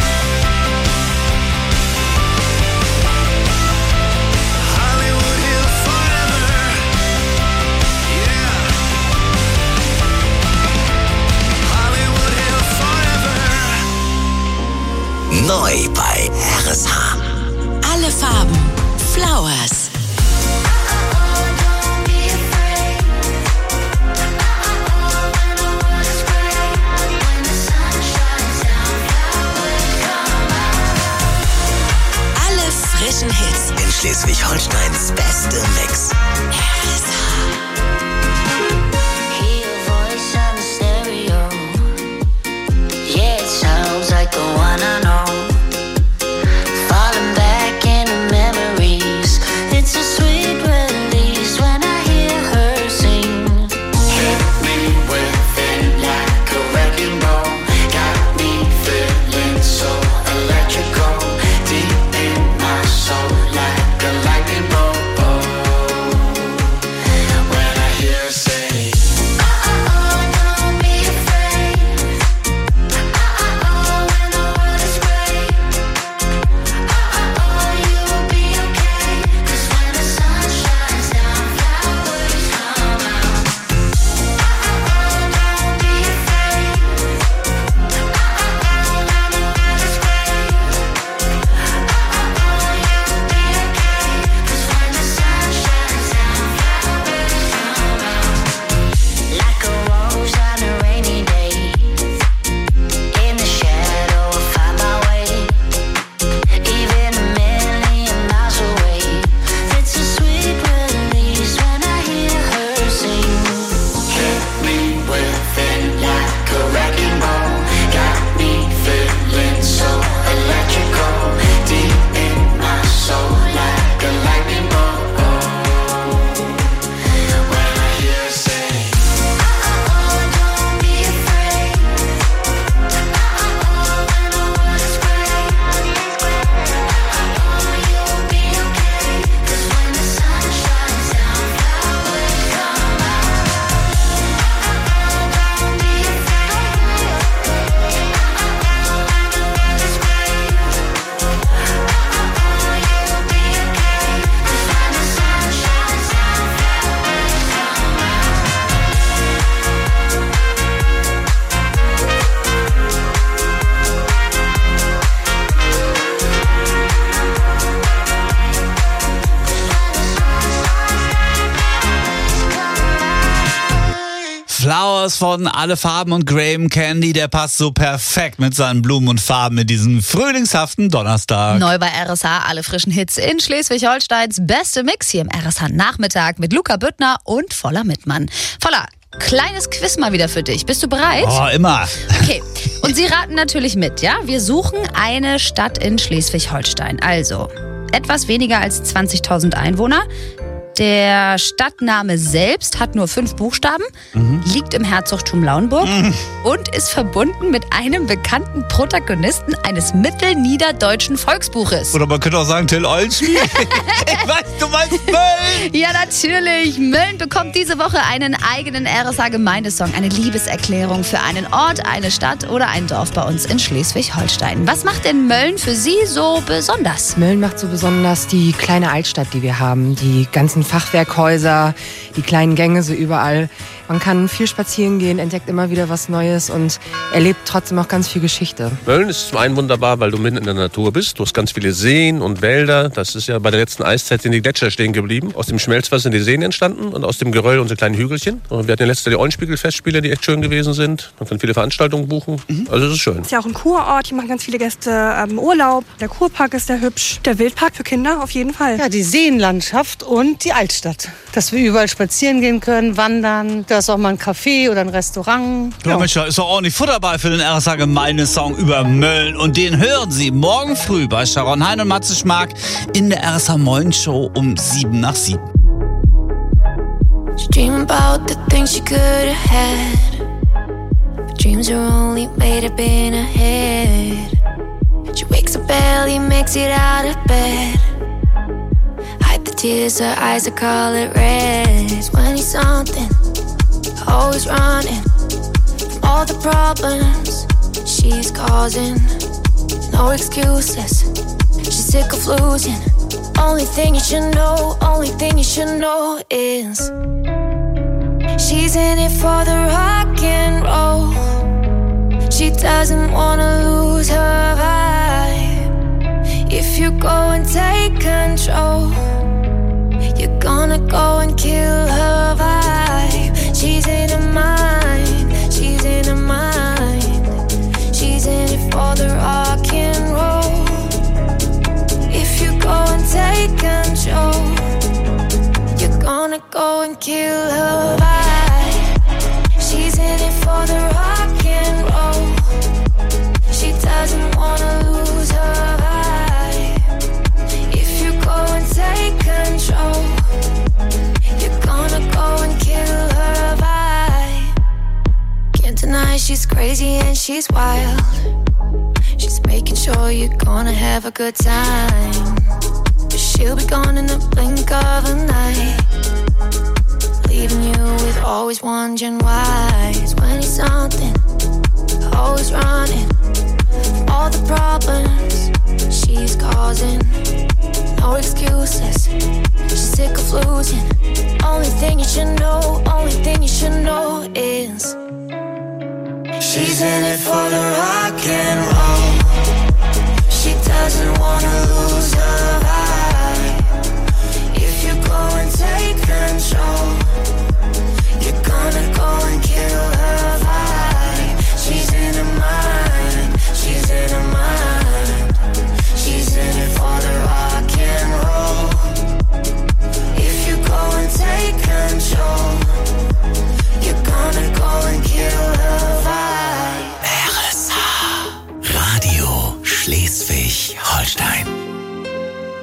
Speaker 28: Hollywood Hills forever. Yeah. Hollywood Hills forever.
Speaker 13: Neu bei R S H. Alle Farben. Flowers. Alle frischen Hits in Schleswig-Holsteins beste Mix. R S H.
Speaker 6: Hear a voice on the stereo. Yeah, it sounds like the one I know. Falling back into memories. It's a sweet release when I hear her sing. Hit me with it like a wrecking ball. Got me feeling so electrical. Deep in my soul like a lightning bolt. When I hear her say, uh-oh, don't be afraid. Uh-oh, when the world is great. Uh-oh, you'll be okay. 'Cause when the sun shines down, flowers come out. Uh-oh, don't be afraid. Uh-oh, when the world is great. Uh-oh, you'll be okay. 'Cause when the sun shines down, flowers come out. Like a rose on a rainy day. In the shadow, I find my way. Even a million miles away. It's a sweet release when I hear her sing. Hit me with it like a wrecking ball. Got me feeling so electrical. Deep in my soul like a lightning bolt. When I hear her say, uh-oh, don't be afraid. Uh-oh, when the world is great. Uh-oh, you'll be okay. 'Cause when the sun shines down, flowers come out. Uh-oh, don't be afraid. Uh-oh, when the world is great. Uh-oh, you'll be okay. 'Cause when the sun shines down, flowers come out.
Speaker 1: Flowers von Alle Farben und Graham Candy, der passt so perfekt mit seinen Blumen und Farben in diesen frühlingshaften Donnerstag.
Speaker 4: Neu bei R S H, alle frischen Hits in Schleswig-Holsteins beste Mix hier im R S H Nachmittag mit Luca Büttner und Voller Mittmann. Voller, kleines Quiz mal wieder für dich. Bist du bereit?
Speaker 1: Oh, immer.
Speaker 4: Okay, und Sie raten natürlich mit, ja? Wir suchen eine Stadt in Schleswig-Holstein. Also, etwas weniger als zwanzigtausend Einwohner. Der Stadtname selbst hat nur fünf Buchstaben, mhm. liegt im Herzogtum Lauenburg mhm. und ist verbunden mit einem bekannten Protagonisten eines mittelniederdeutschen Volksbuches.
Speaker 1: Oder man könnte auch sagen Till Eulenspiegel. Ich weiß, du meinst Mölln.
Speaker 4: Ja, natürlich. Mölln bekommt diese Woche einen eigenen R S H-Gemeindesong, eine Liebeserklärung für einen Ort, eine Stadt oder ein Dorf bei uns in Schleswig-Holstein. Was macht denn Mölln für Sie so besonders?
Speaker 7: Mölln macht so besonders die kleine Altstadt, die wir haben, die ganzen Fachwerkhäuser, die kleinen Gänge so überall. Man kann viel spazieren gehen, entdeckt immer wieder was Neues und erlebt trotzdem auch ganz viel Geschichte.
Speaker 8: Mölln ist zum einen wunderbar, weil du mitten in der Natur bist. Du hast ganz viele Seen und Wälder. Das ist ja bei der letzten Eiszeit sind die Gletscher stehen geblieben. Aus dem Schmelzwasser sind die Seen entstanden und aus dem Geröll unsere kleinen Hügelchen. Und wir hatten ja letztes Jahr die Eulenspiegel-Festspiele, die echt schön gewesen sind. Man kann viele Veranstaltungen buchen. Mhm. Also das ist schön.
Speaker 9: Es ist ja auch ein Kurort. Hier machen ganz viele Gäste ähm, Urlaub. Der Kurpark ist sehr hübsch. Der Wildpark für Kinder auf jeden Fall.
Speaker 10: Ja, die Seenlandschaft und die Altstadt. Dass wir überall spazieren gehen können, wandern. Da ist auch mal ein Café oder ein Restaurant.
Speaker 1: Ja, ja. Mensch, da ist doch ordentlich Futter bei für den R S A-Gemeinde-Song über Mölln. Und den hören Sie morgen früh bei Sharon Hein und Matze Schmark in der R S A-Morgen-Show um sieben nach sieben.
Speaker 3: Dream about the things she could have had, but dreams are only made up in her head. She wakes up early, makes it out of bed, hide the tears, her eyes are colored red. twenty something, always running from all the problems she's causing. No excuses, she's sick of losing. Only thing you should know, only thing you should know is she's in it for the rock and roll. She doesn't wanna lose her vibe. If you go and take control, you're gonna go and kill her vibe. She's in her mind, she's in her mind. She's in it for the rock and roll. If you go and take control, you're gonna go and kill her vibe. She's in it for the rock and roll. She doesn't wanna lose her vibe. If you go and take control, you're gonna go and kill her vibe. Can't deny she's crazy and she's wild. She's making sure you're gonna have a good time, but she'll be gone in the blink of an eye, leaving you with always wondering why. Twenty something, always running from all the problems she's causing. No excuses, she's sick of losing. Only thing you should know, only thing you should know is she's in it for the rock and roll. She doesn't wanna lose her vibe. If you go and take control, you're gonna go and kill her vibe. She's in her mind, she's in her mind. She's in it for the rock and roll. If you go and take control, you're gonna go and kill her vibe.
Speaker 30: R S A Radio Schleswig-Holstein.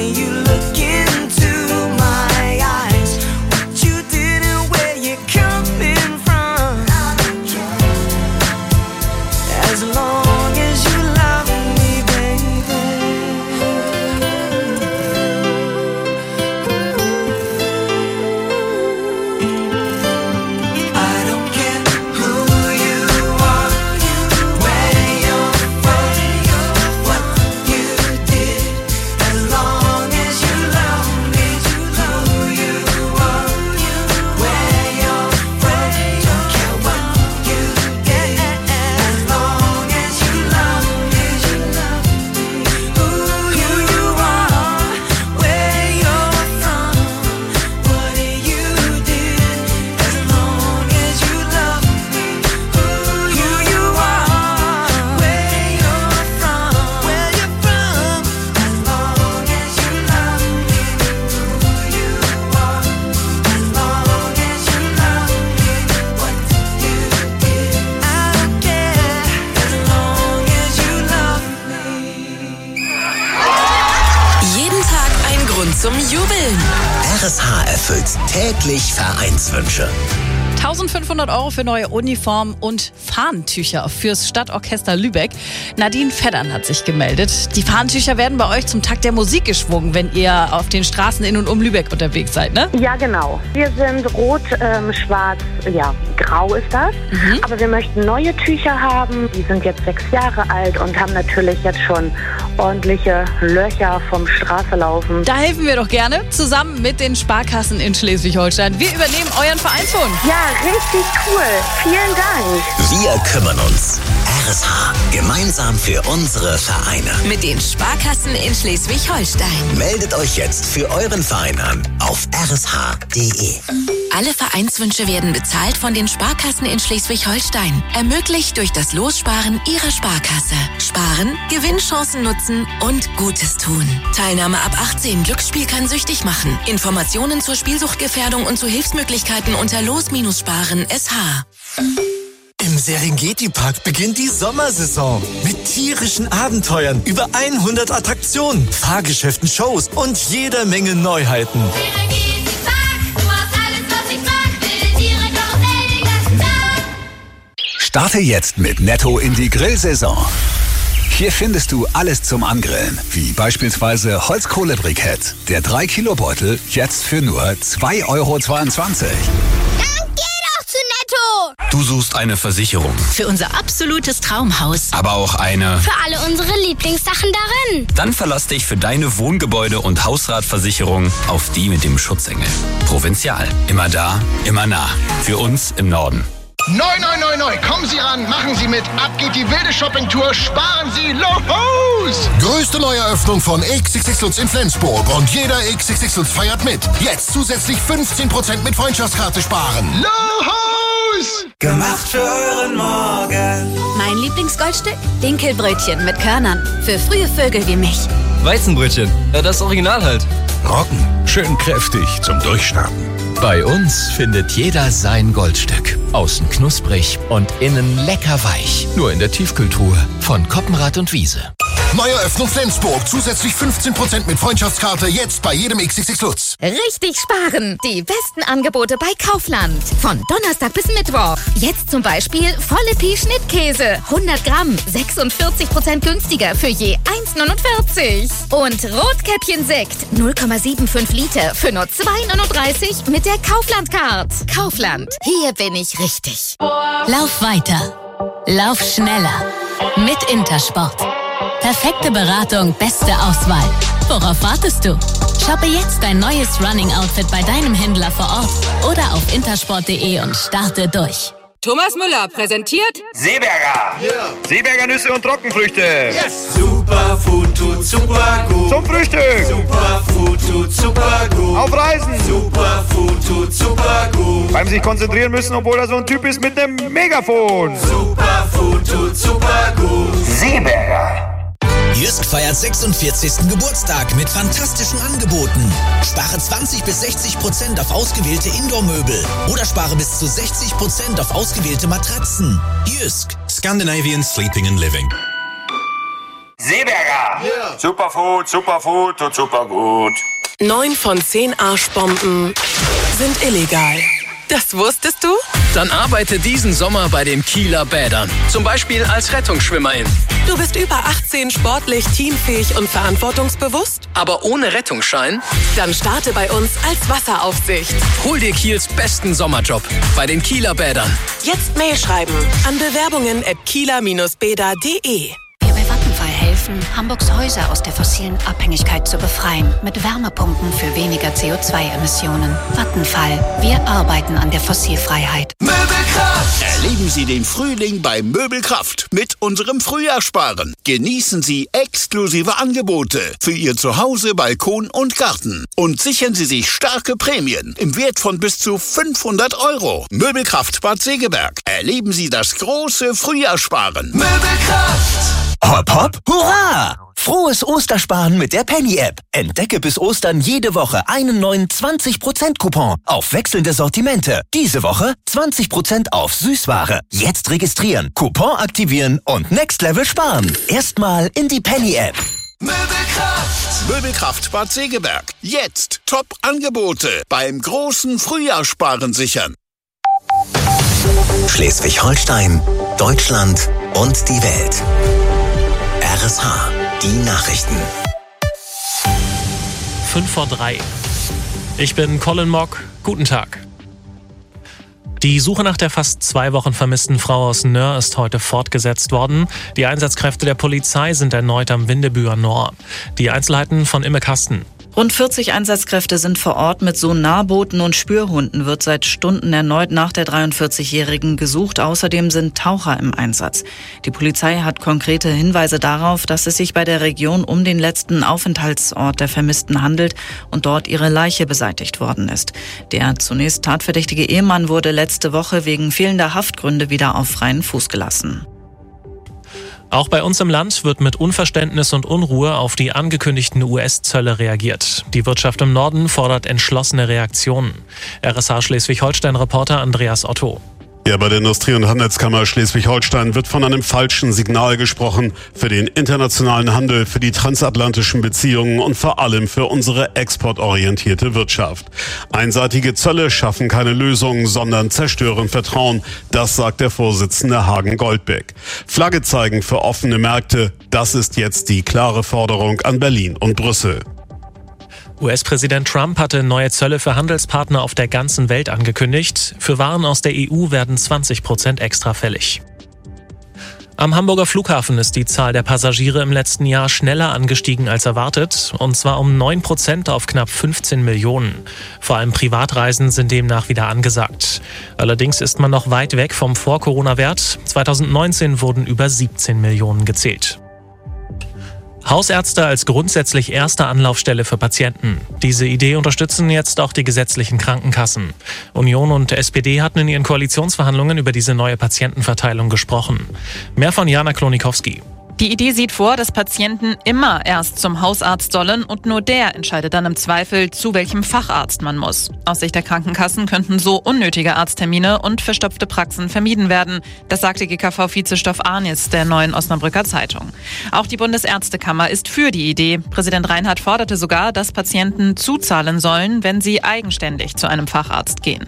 Speaker 6: Honey, you look into my eyes. What you did and where you're coming from. As long as you love me, baby. I don't care who you are, where you're from, what you did. As long as you love me, who you are, where you're from, don't care what you did. As long as you love me, who you are, where you're from, what you did. As long as you love me, who you are, where you're from, where you're from. As long as you love me, who you are. As long as you love me, what you did. I don't care. As long as you love me.
Speaker 13: Jeden Tag ein Grund zum Jubeln.
Speaker 11: R S H erfüllt täglich Vereinswünsche.
Speaker 12: eintausendfünfhundert Euro für neue Uniformen und Fahnentücher fürs Stadtorchester Lübeck. Nadine Feddern hat sich gemeldet. Die Fahnentücher werden bei euch zum Tag der Musik geschwungen, wenn ihr auf den Straßen in und um Lübeck unterwegs seid, ne?
Speaker 15: Ja, genau. Wir sind rot, ähm, schwarz, ja, grau ist das. Aber wir möchten neue Tücher haben. Die sind jetzt sechs Jahre alt und haben natürlich jetzt schon ordentliche Löcher vom Straße laufen.
Speaker 12: Da helfen wir doch gerne, zusammen mit den Sparkassen in Schleswig-Holstein. Wir übernehmen euren Vereinsfonds.
Speaker 15: Ja, richtig cool. Vielen Dank.
Speaker 11: Wir kümmern uns. R S H. Gemeinsam für unsere Vereine.
Speaker 13: Mit den Sparkassen in Schleswig-Holstein.
Speaker 11: Meldet euch jetzt für euren Verein an auf r s h punkt d e.
Speaker 13: Alle Vereinswünsche werden bezahlt von den Sparkassen in Schleswig-Holstein. Ermöglicht durch das Lossparen Ihrer Sparkasse. Sparen, Gewinnchancen nutzen und Gutes tun. Teilnahme ab achtzehn. Glücksspiel kann süchtig machen. Informationen zur Spielsuchtgefährdung und zu Hilfsmöglichkeiten unter los-sparen S H.
Speaker 16: Im Serengeti-Park beginnt die Sommersaison. Mit tierischen Abenteuern, über hundert Attraktionen, Fahrgeschäften, Shows und jeder Menge Neuheiten.
Speaker 25: Starte jetzt mit Netto in die Grillsaison. Hier findest du alles zum Angrillen, wie beispielsweise Holzkohlebrikett. Der drei Kilo Beutel jetzt für nur zwei Euro zweiundzwanzig.
Speaker 17: Du suchst eine Versicherung,
Speaker 23: Für unser absolutes Traumhaus.
Speaker 17: aber auch eine...
Speaker 23: Für alle unsere Lieblingssachen darin.
Speaker 17: Dann verlass dich für deine Wohngebäude- und Hausratversicherung auf die mit dem Schutzengel. Provinzial. Immer da, immer nah. Für uns im Norden.
Speaker 18: Neu, neu, neu, neu. Kommen Sie ran, machen Sie mit. Ab geht die wilde Shoppingtour. Sparen Sie los!
Speaker 19: Größte Neueröffnung von X X X Lutz in Flensburg und jeder X X X Lutz feiert mit. Jetzt zusätzlich fünfzehn Prozent mit Freundschaftskarte sparen.
Speaker 18: Los!
Speaker 27: Gemacht für euren Morgen.
Speaker 14: Mein Lieblingsgoldstück? Dinkelbrötchen mit Körnern. Für frühe Vögel wie mich.
Speaker 20: Weizenbrötchen, ja, das Original halt.
Speaker 30: Roggen, schön kräftig zum Durchstarten. Bei uns findet jeder sein Goldstück. Außen knusprig und innen lecker weich. Nur in der Tiefkühltruhe von Koppenrad und Wiese.
Speaker 19: Neueröffnung Flensburg. Zusätzlich fünfzehn Prozent mit Freundschaftskarte. Jetzt bei jedem X X X Lutz.
Speaker 23: Richtig sparen. Die besten Angebote bei Kaufland. Von Donnerstag bis Mittwoch. Jetzt zum Beispiel volle Pi Schnittkäse. hundert Gramm. sechsundvierzig Prozent günstiger für je eins neunundvierzig. Und Rotkäppchen Sekt. null Komma fünfundsiebzig Liter für nur zwei neununddreißig mit der Kaufland-Card. Kaufland. Hier bin ich richtig.
Speaker 14: Lauf weiter. Lauf schneller. Mit Intersport. Perfekte Beratung, beste Auswahl. Worauf wartest du? Shoppe jetzt dein neues Running-Outfit bei deinem Händler vor Ort oder auf intersport punkt de und starte durch.
Speaker 21: Thomas Müller präsentiert
Speaker 22: Seeberger. Yeah. Seeberger Nüsse und Trockenfrüchte. Yes. Superfood tut super gut. Zum Frühstück. Superfood tut super gut. Auf Reisen. Superfood tut super gut. Beim sich konzentrieren müssen, obwohl er so ein Typ ist mit dem Megafon. Superfood tut super gut. Seeberger.
Speaker 27: Jysk feiert sechsundvierzigsten Geburtstag mit fantastischen Angeboten. Spare zwanzig bis sechzig Prozent auf ausgewählte Indoor-Möbel oder spare bis zu sechzig Prozent auf ausgewählte Matratzen. Jysk.
Speaker 31: Scandinavian Sleeping and Living.
Speaker 22: Seeberger. Yeah. Superfood, Superfood, tut super gut.
Speaker 2: Neun von zehn Arschbomben sind illegal. Das wusstest du?
Speaker 30: Dann arbeite diesen Sommer bei den Kieler Bädern. Zum Beispiel als Rettungsschwimmerin.
Speaker 2: Du bist über achtzehn, sportlich, teamfähig und verantwortungsbewusst?
Speaker 30: Aber ohne Rettungsschein?
Speaker 2: Dann starte bei uns als Wasseraufsicht.
Speaker 30: Hol dir Kiels besten Sommerjob bei den Kieler Bädern.
Speaker 2: Jetzt Mail schreiben an bewerbungen at kieler bäder punkt de.
Speaker 23: Wir bei Vattenfall helfen, Hamburgs Häuser aus der fossilen Abhängigkeit zu befreien. Mit Wärmepumpen für weniger C O zwei Emissionen. Vattenfall. Wir arbeiten an der Fossilfreiheit.
Speaker 25: Möbelkraft! Erleben Sie den Frühling bei Möbelkraft mit unserem Frühjahrssparen. Genießen Sie exklusive Angebote für Ihr Zuhause, Balkon und Garten. Und sichern Sie sich starke Prämien im Wert von bis zu fünfhundert Euro. Möbelkraft Bad Segeberg. Erleben Sie das große Frühjahrssparen. Möbelkraft!
Speaker 4: Hopp, hopp, hurra! Frohes Ostersparen mit der Penny-App. Entdecke bis Ostern jede Woche einen neuen zwanzig Prozent Coupon auf wechselnde Sortimente. Diese Woche zwanzig Prozent auf Süßware. Jetzt registrieren, Coupon aktivieren und Next Level sparen. Erstmal in die Penny-App.
Speaker 25: Möbelkraft! Möbelkraft Bad Segeberg. Jetzt Top-Angebote beim großen Frühjahrssparen sichern.
Speaker 11: Schleswig-Holstein, Deutschland und die Welt. R S H, die Nachrichten.
Speaker 5: fünf vor drei. Ich bin Colin Mock. Guten Tag. Die Suche nach der fast zwei Wochen vermissten Frau aus Nöhr ist heute fortgesetzt worden. Die Einsatzkräfte der Polizei sind erneut am Windebüer Nor. Die Einzelheiten von Imme Kasten.
Speaker 7: Rund vierzig Einsatzkräfte sind vor Ort. Mit Sonarbooten und Spürhunden wird seit Stunden erneut nach der dreiundvierzigjährigen gesucht. Außerdem sind Taucher im Einsatz. Die Polizei hat konkrete Hinweise darauf, dass es sich bei der Region um den letzten Aufenthaltsort der Vermissten handelt und dort ihre Leiche beseitigt worden ist. Der zunächst tatverdächtige Ehemann wurde letzte Woche wegen fehlender Haftgründe wieder auf freien Fuß gelassen.
Speaker 5: Auch bei uns im Land wird mit Unverständnis und Unruhe auf die angekündigten U S-Zölle reagiert. Die Wirtschaft im Norden fordert entschlossene Reaktionen. R S H Schleswig-Holstein-Reporter Andreas Otto.
Speaker 8: Ja, bei der Industrie- und Handelskammer Schleswig-Holstein wird von einem falschen Signal gesprochen für den internationalen Handel, für die transatlantischen Beziehungen und vor allem für unsere exportorientierte Wirtschaft. Einseitige Zölle schaffen keine Lösung, sondern zerstören Vertrauen. Das sagt der Vorsitzende Hagen Goldbeck. Flagge zeigen für offene Märkte, das ist jetzt die klare Forderung an Berlin und Brüssel.
Speaker 5: U S-Präsident Trump hatte neue Zölle für Handelspartner auf der ganzen Welt angekündigt. Für Waren aus der E U werden zwanzig Prozent extra fällig. Am Hamburger Flughafen ist die Zahl der Passagiere im letzten Jahr schneller angestiegen als erwartet, und zwar um neun Prozent auf knapp fünfzehn Millionen. Vor allem Privatreisen sind demnach wieder angesagt. Allerdings ist man noch weit weg vom Vor-Corona-Wert. zweitausendneunzehn wurden über siebzehn Millionen gezählt. Hausärzte als grundsätzlich erste Anlaufstelle für Patienten. Diese Idee unterstützen jetzt auch die gesetzlichen Krankenkassen. Union und S P D hatten in ihren Koalitionsverhandlungen über diese neue Patientenverteilung gesprochen. Mehr von Jana Klonikowski.
Speaker 9: Die Idee sieht vor, dass Patienten immer erst zum Hausarzt sollen und nur der entscheidet dann im Zweifel, zu welchem Facharzt man muss. Aus Sicht der Krankenkassen könnten so unnötige Arzttermine und verstopfte Praxen vermieden werden. Das sagte G K V-Vizestoff Arnis der Neuen Osnabrücker Zeitung. Auch die Bundesärztekammer ist für die Idee. Präsident Reinhardt forderte sogar, dass Patienten zuzahlen sollen, wenn sie eigenständig zu einem Facharzt gehen.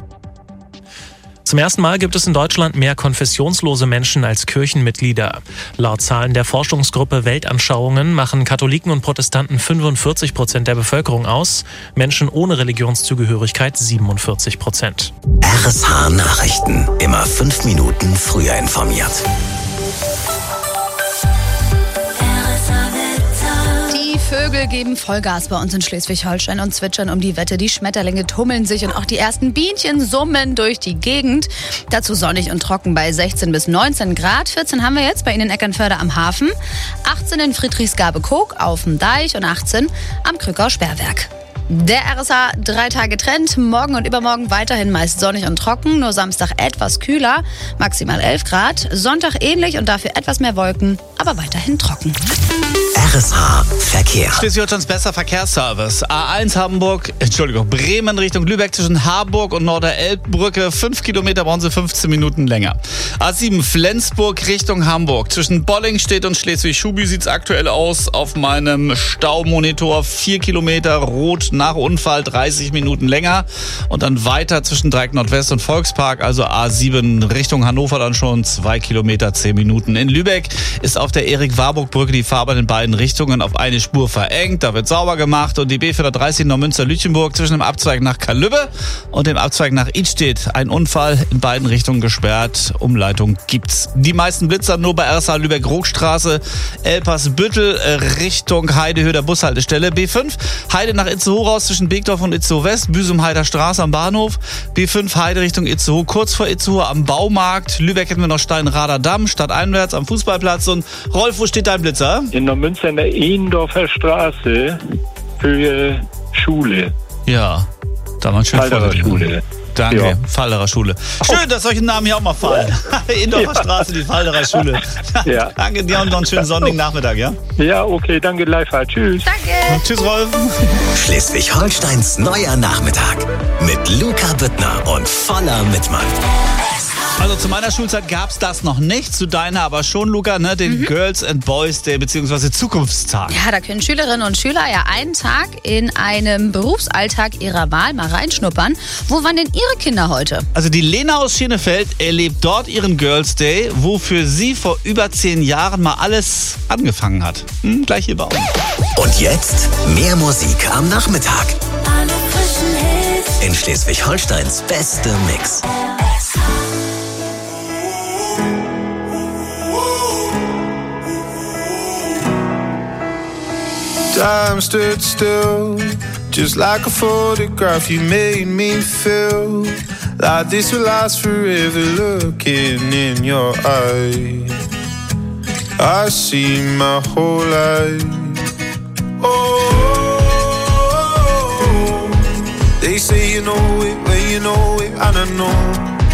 Speaker 5: Zum ersten Mal gibt es in Deutschland mehr konfessionslose Menschen als Kirchenmitglieder. Laut Zahlen der Forschungsgruppe Weltanschauungen machen Katholiken und Protestanten fünfundvierzig Prozent der Bevölkerung aus, Menschen ohne Religionszugehörigkeit siebenundvierzig Prozent.
Speaker 11: R S H Nachrichten. Immer fünf Minuten früher informiert.
Speaker 24: Vögel geben Vollgas bei uns in Schleswig-Holstein und zwitschern um die Wette. Die Schmetterlinge tummeln sich und auch die ersten Bienchen summen durch die Gegend. Dazu sonnig und trocken bei sechzehn bis neunzehn Grad. vierzehn haben wir jetzt bei Ihnen in Eckernförde am Hafen, achtzehn in Friedrichsgabe-Koog auf dem Deich und achtzehn am Krückau Sperrwerk. Der R S H drei Tage Trend, morgen und übermorgen weiterhin meist sonnig und trocken, nur Samstag etwas kühler, maximal elf Grad, Sonntag ähnlich und dafür etwas mehr Wolken, aber weiterhin trocken.
Speaker 11: R S H Verkehr.
Speaker 1: Schleswig-Holsteins bester Verkehrsservice. A eins Hamburg, Entschuldigung, Bremen Richtung Lübeck zwischen Harburg und Norderelbbrücke. fünf Kilometer brauchen Sie fünfzehn Minuten länger. A sieben Flensburg Richtung Hamburg. Zwischen Bollingstedt und Schleswig-Schuby sieht es aktuell aus auf meinem Staumonitor. vier Kilometer rot nach Unfall, dreißig Minuten länger. Und dann weiter zwischen Dreieck Nordwest und Volkspark, also A sieben Richtung Hannover dann schon zwei Kilometer, zehn Minuten. In Lübeck ist auf der Erik-Warburg-Brücke die Fahrbahn in beiden Richtungen auf eine Spur verengt. Da wird sauber gemacht und die B vierhundertdreißig Neumünster-Lütchenburg zwischen dem Abzweig nach Kalübbe und dem Abzweig nach Idstedt. Ein Unfall in beiden Richtungen gesperrt. Umleitung gibt's. Die meisten Blitzer nur bei R S H Lübeck-Ruckstraße, Elpersbüttel Richtung Heidehöder Bushaltestelle. B fünf Heide nach Itzehoe raus zwischen Begdorf und Itzehoe West, Büsum-Heider Straße am Bahnhof. B fünf Heide Richtung Itzehoe, kurz vor Itzehoe am Baumarkt. Lübeck hätten wir noch Steinrader Damm, stadteinwärts am Fußballplatz. Und Rolf, wo steht dein Blitzer?
Speaker 3: In Neumünster in der Ehendorfer Straße, Höhe Schule.
Speaker 1: Ja, da war ein schön
Speaker 3: Falderer Schule.
Speaker 1: Danke,
Speaker 3: Ja.
Speaker 1: Falderer Schule. Schön, dass solche Namen hier auch mal fallen. Ehendorfer ja. Straße, die Falderer Schule.
Speaker 3: Ja.
Speaker 1: Danke dir und noch einen schönen sonnigen Nachmittag, ja?
Speaker 3: Ja, okay, danke gleichfalls. Tschüss.
Speaker 24: Danke.
Speaker 1: Tschüss, Rolf.
Speaker 11: Schleswig-Holsteins neuer Nachmittag mit Luca Büttner und voller Mitmann.
Speaker 1: Also zu meiner Schulzeit gab es das noch nicht, zu deiner aber schon, Luca, ne? Den mhm. Girls and Boys Day bzw. Zukunftstag.
Speaker 24: Ja, da können Schülerinnen und Schüler ja einen Tag in einem Berufsalltag ihrer Wahl mal reinschnuppern. Wo waren denn Ihre Kinder heute?
Speaker 1: Also die Lena aus Schenefeld erlebt dort ihren Girls Day, wo für sie vor über zehn Jahren mal alles angefangen hat. Hm, gleich hier bei uns.
Speaker 11: Und jetzt mehr Musik am Nachmittag.
Speaker 6: Alle frischen Hits.
Speaker 11: In Schleswig-Holsteins beste Mix.
Speaker 10: Time stood still, just like a photograph. You made me feel like this will last forever. Looking in your eyes, I see my whole life. Oh, they say you know it when you know it, and I know.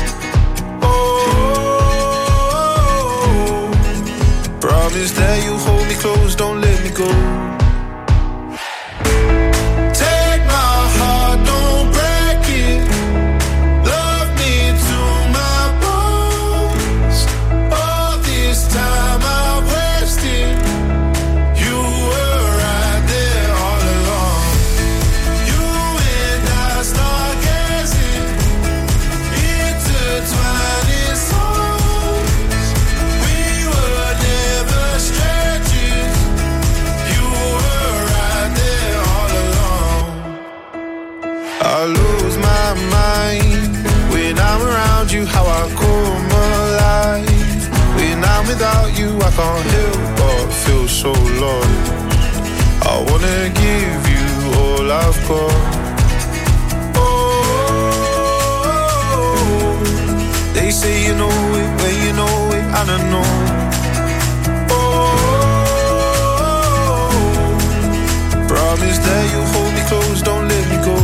Speaker 10: Oh, promise that you hold me close, don't let me go. I lose my mind when I'm around you, how I come alive. When I'm without you, I can't help but feel so lost. I wanna give you all I've got. Oh, they say you know it when you know it, and I know. Oh, promise that you hold me close, don't let me go.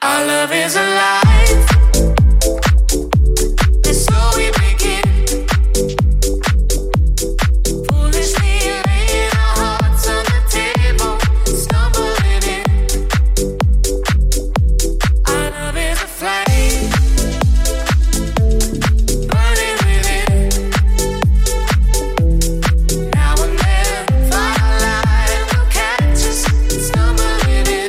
Speaker 10: Our love is alive. And so we begin. Foolishly laying our hearts on the table, stumbling in. Our love is a flame, burning within. Now and then, firelight will catch us stumbling in.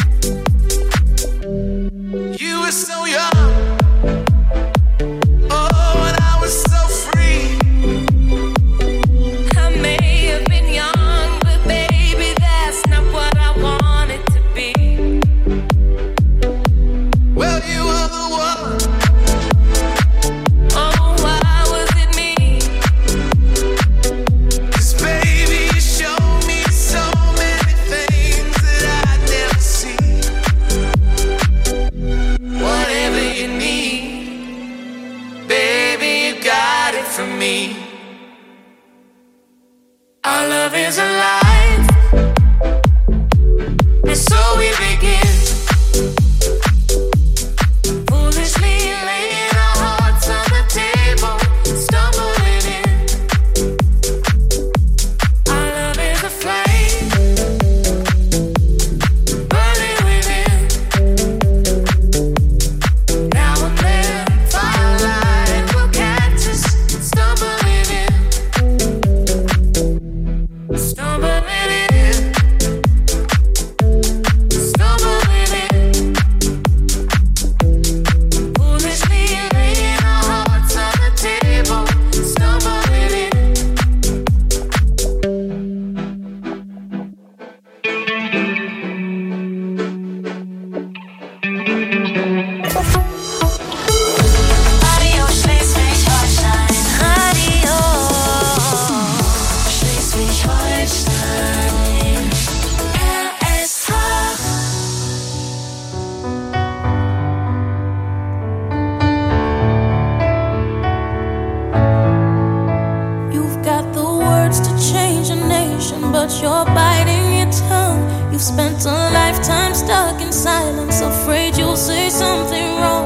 Speaker 10: You were so young, oh, and I was so free. I may have been young, but baby, that's not what I wanted to be. Well, you were the one. Oh, why was it me? 'Cause baby, you showed me so many things that I'd never see. Whatever you need, baby, you got it from me. Our love is alive, and so we begin. Foolishly laying our hearts on the table, stumbling in. Our love is a flame, burning within. Now and then, firelight will catch us stumbling in. Stumbling in. Stumbling in. Foolishly laying our hearts on the table, stumbling in. Radio Schleswig-Holstein. Radio Schleswig-Holstein. R S H.
Speaker 6: You've got the words to change a nation, but you're biting your tongue. You've spent a lifetime stuck in silence, afraid you'll say something wrong.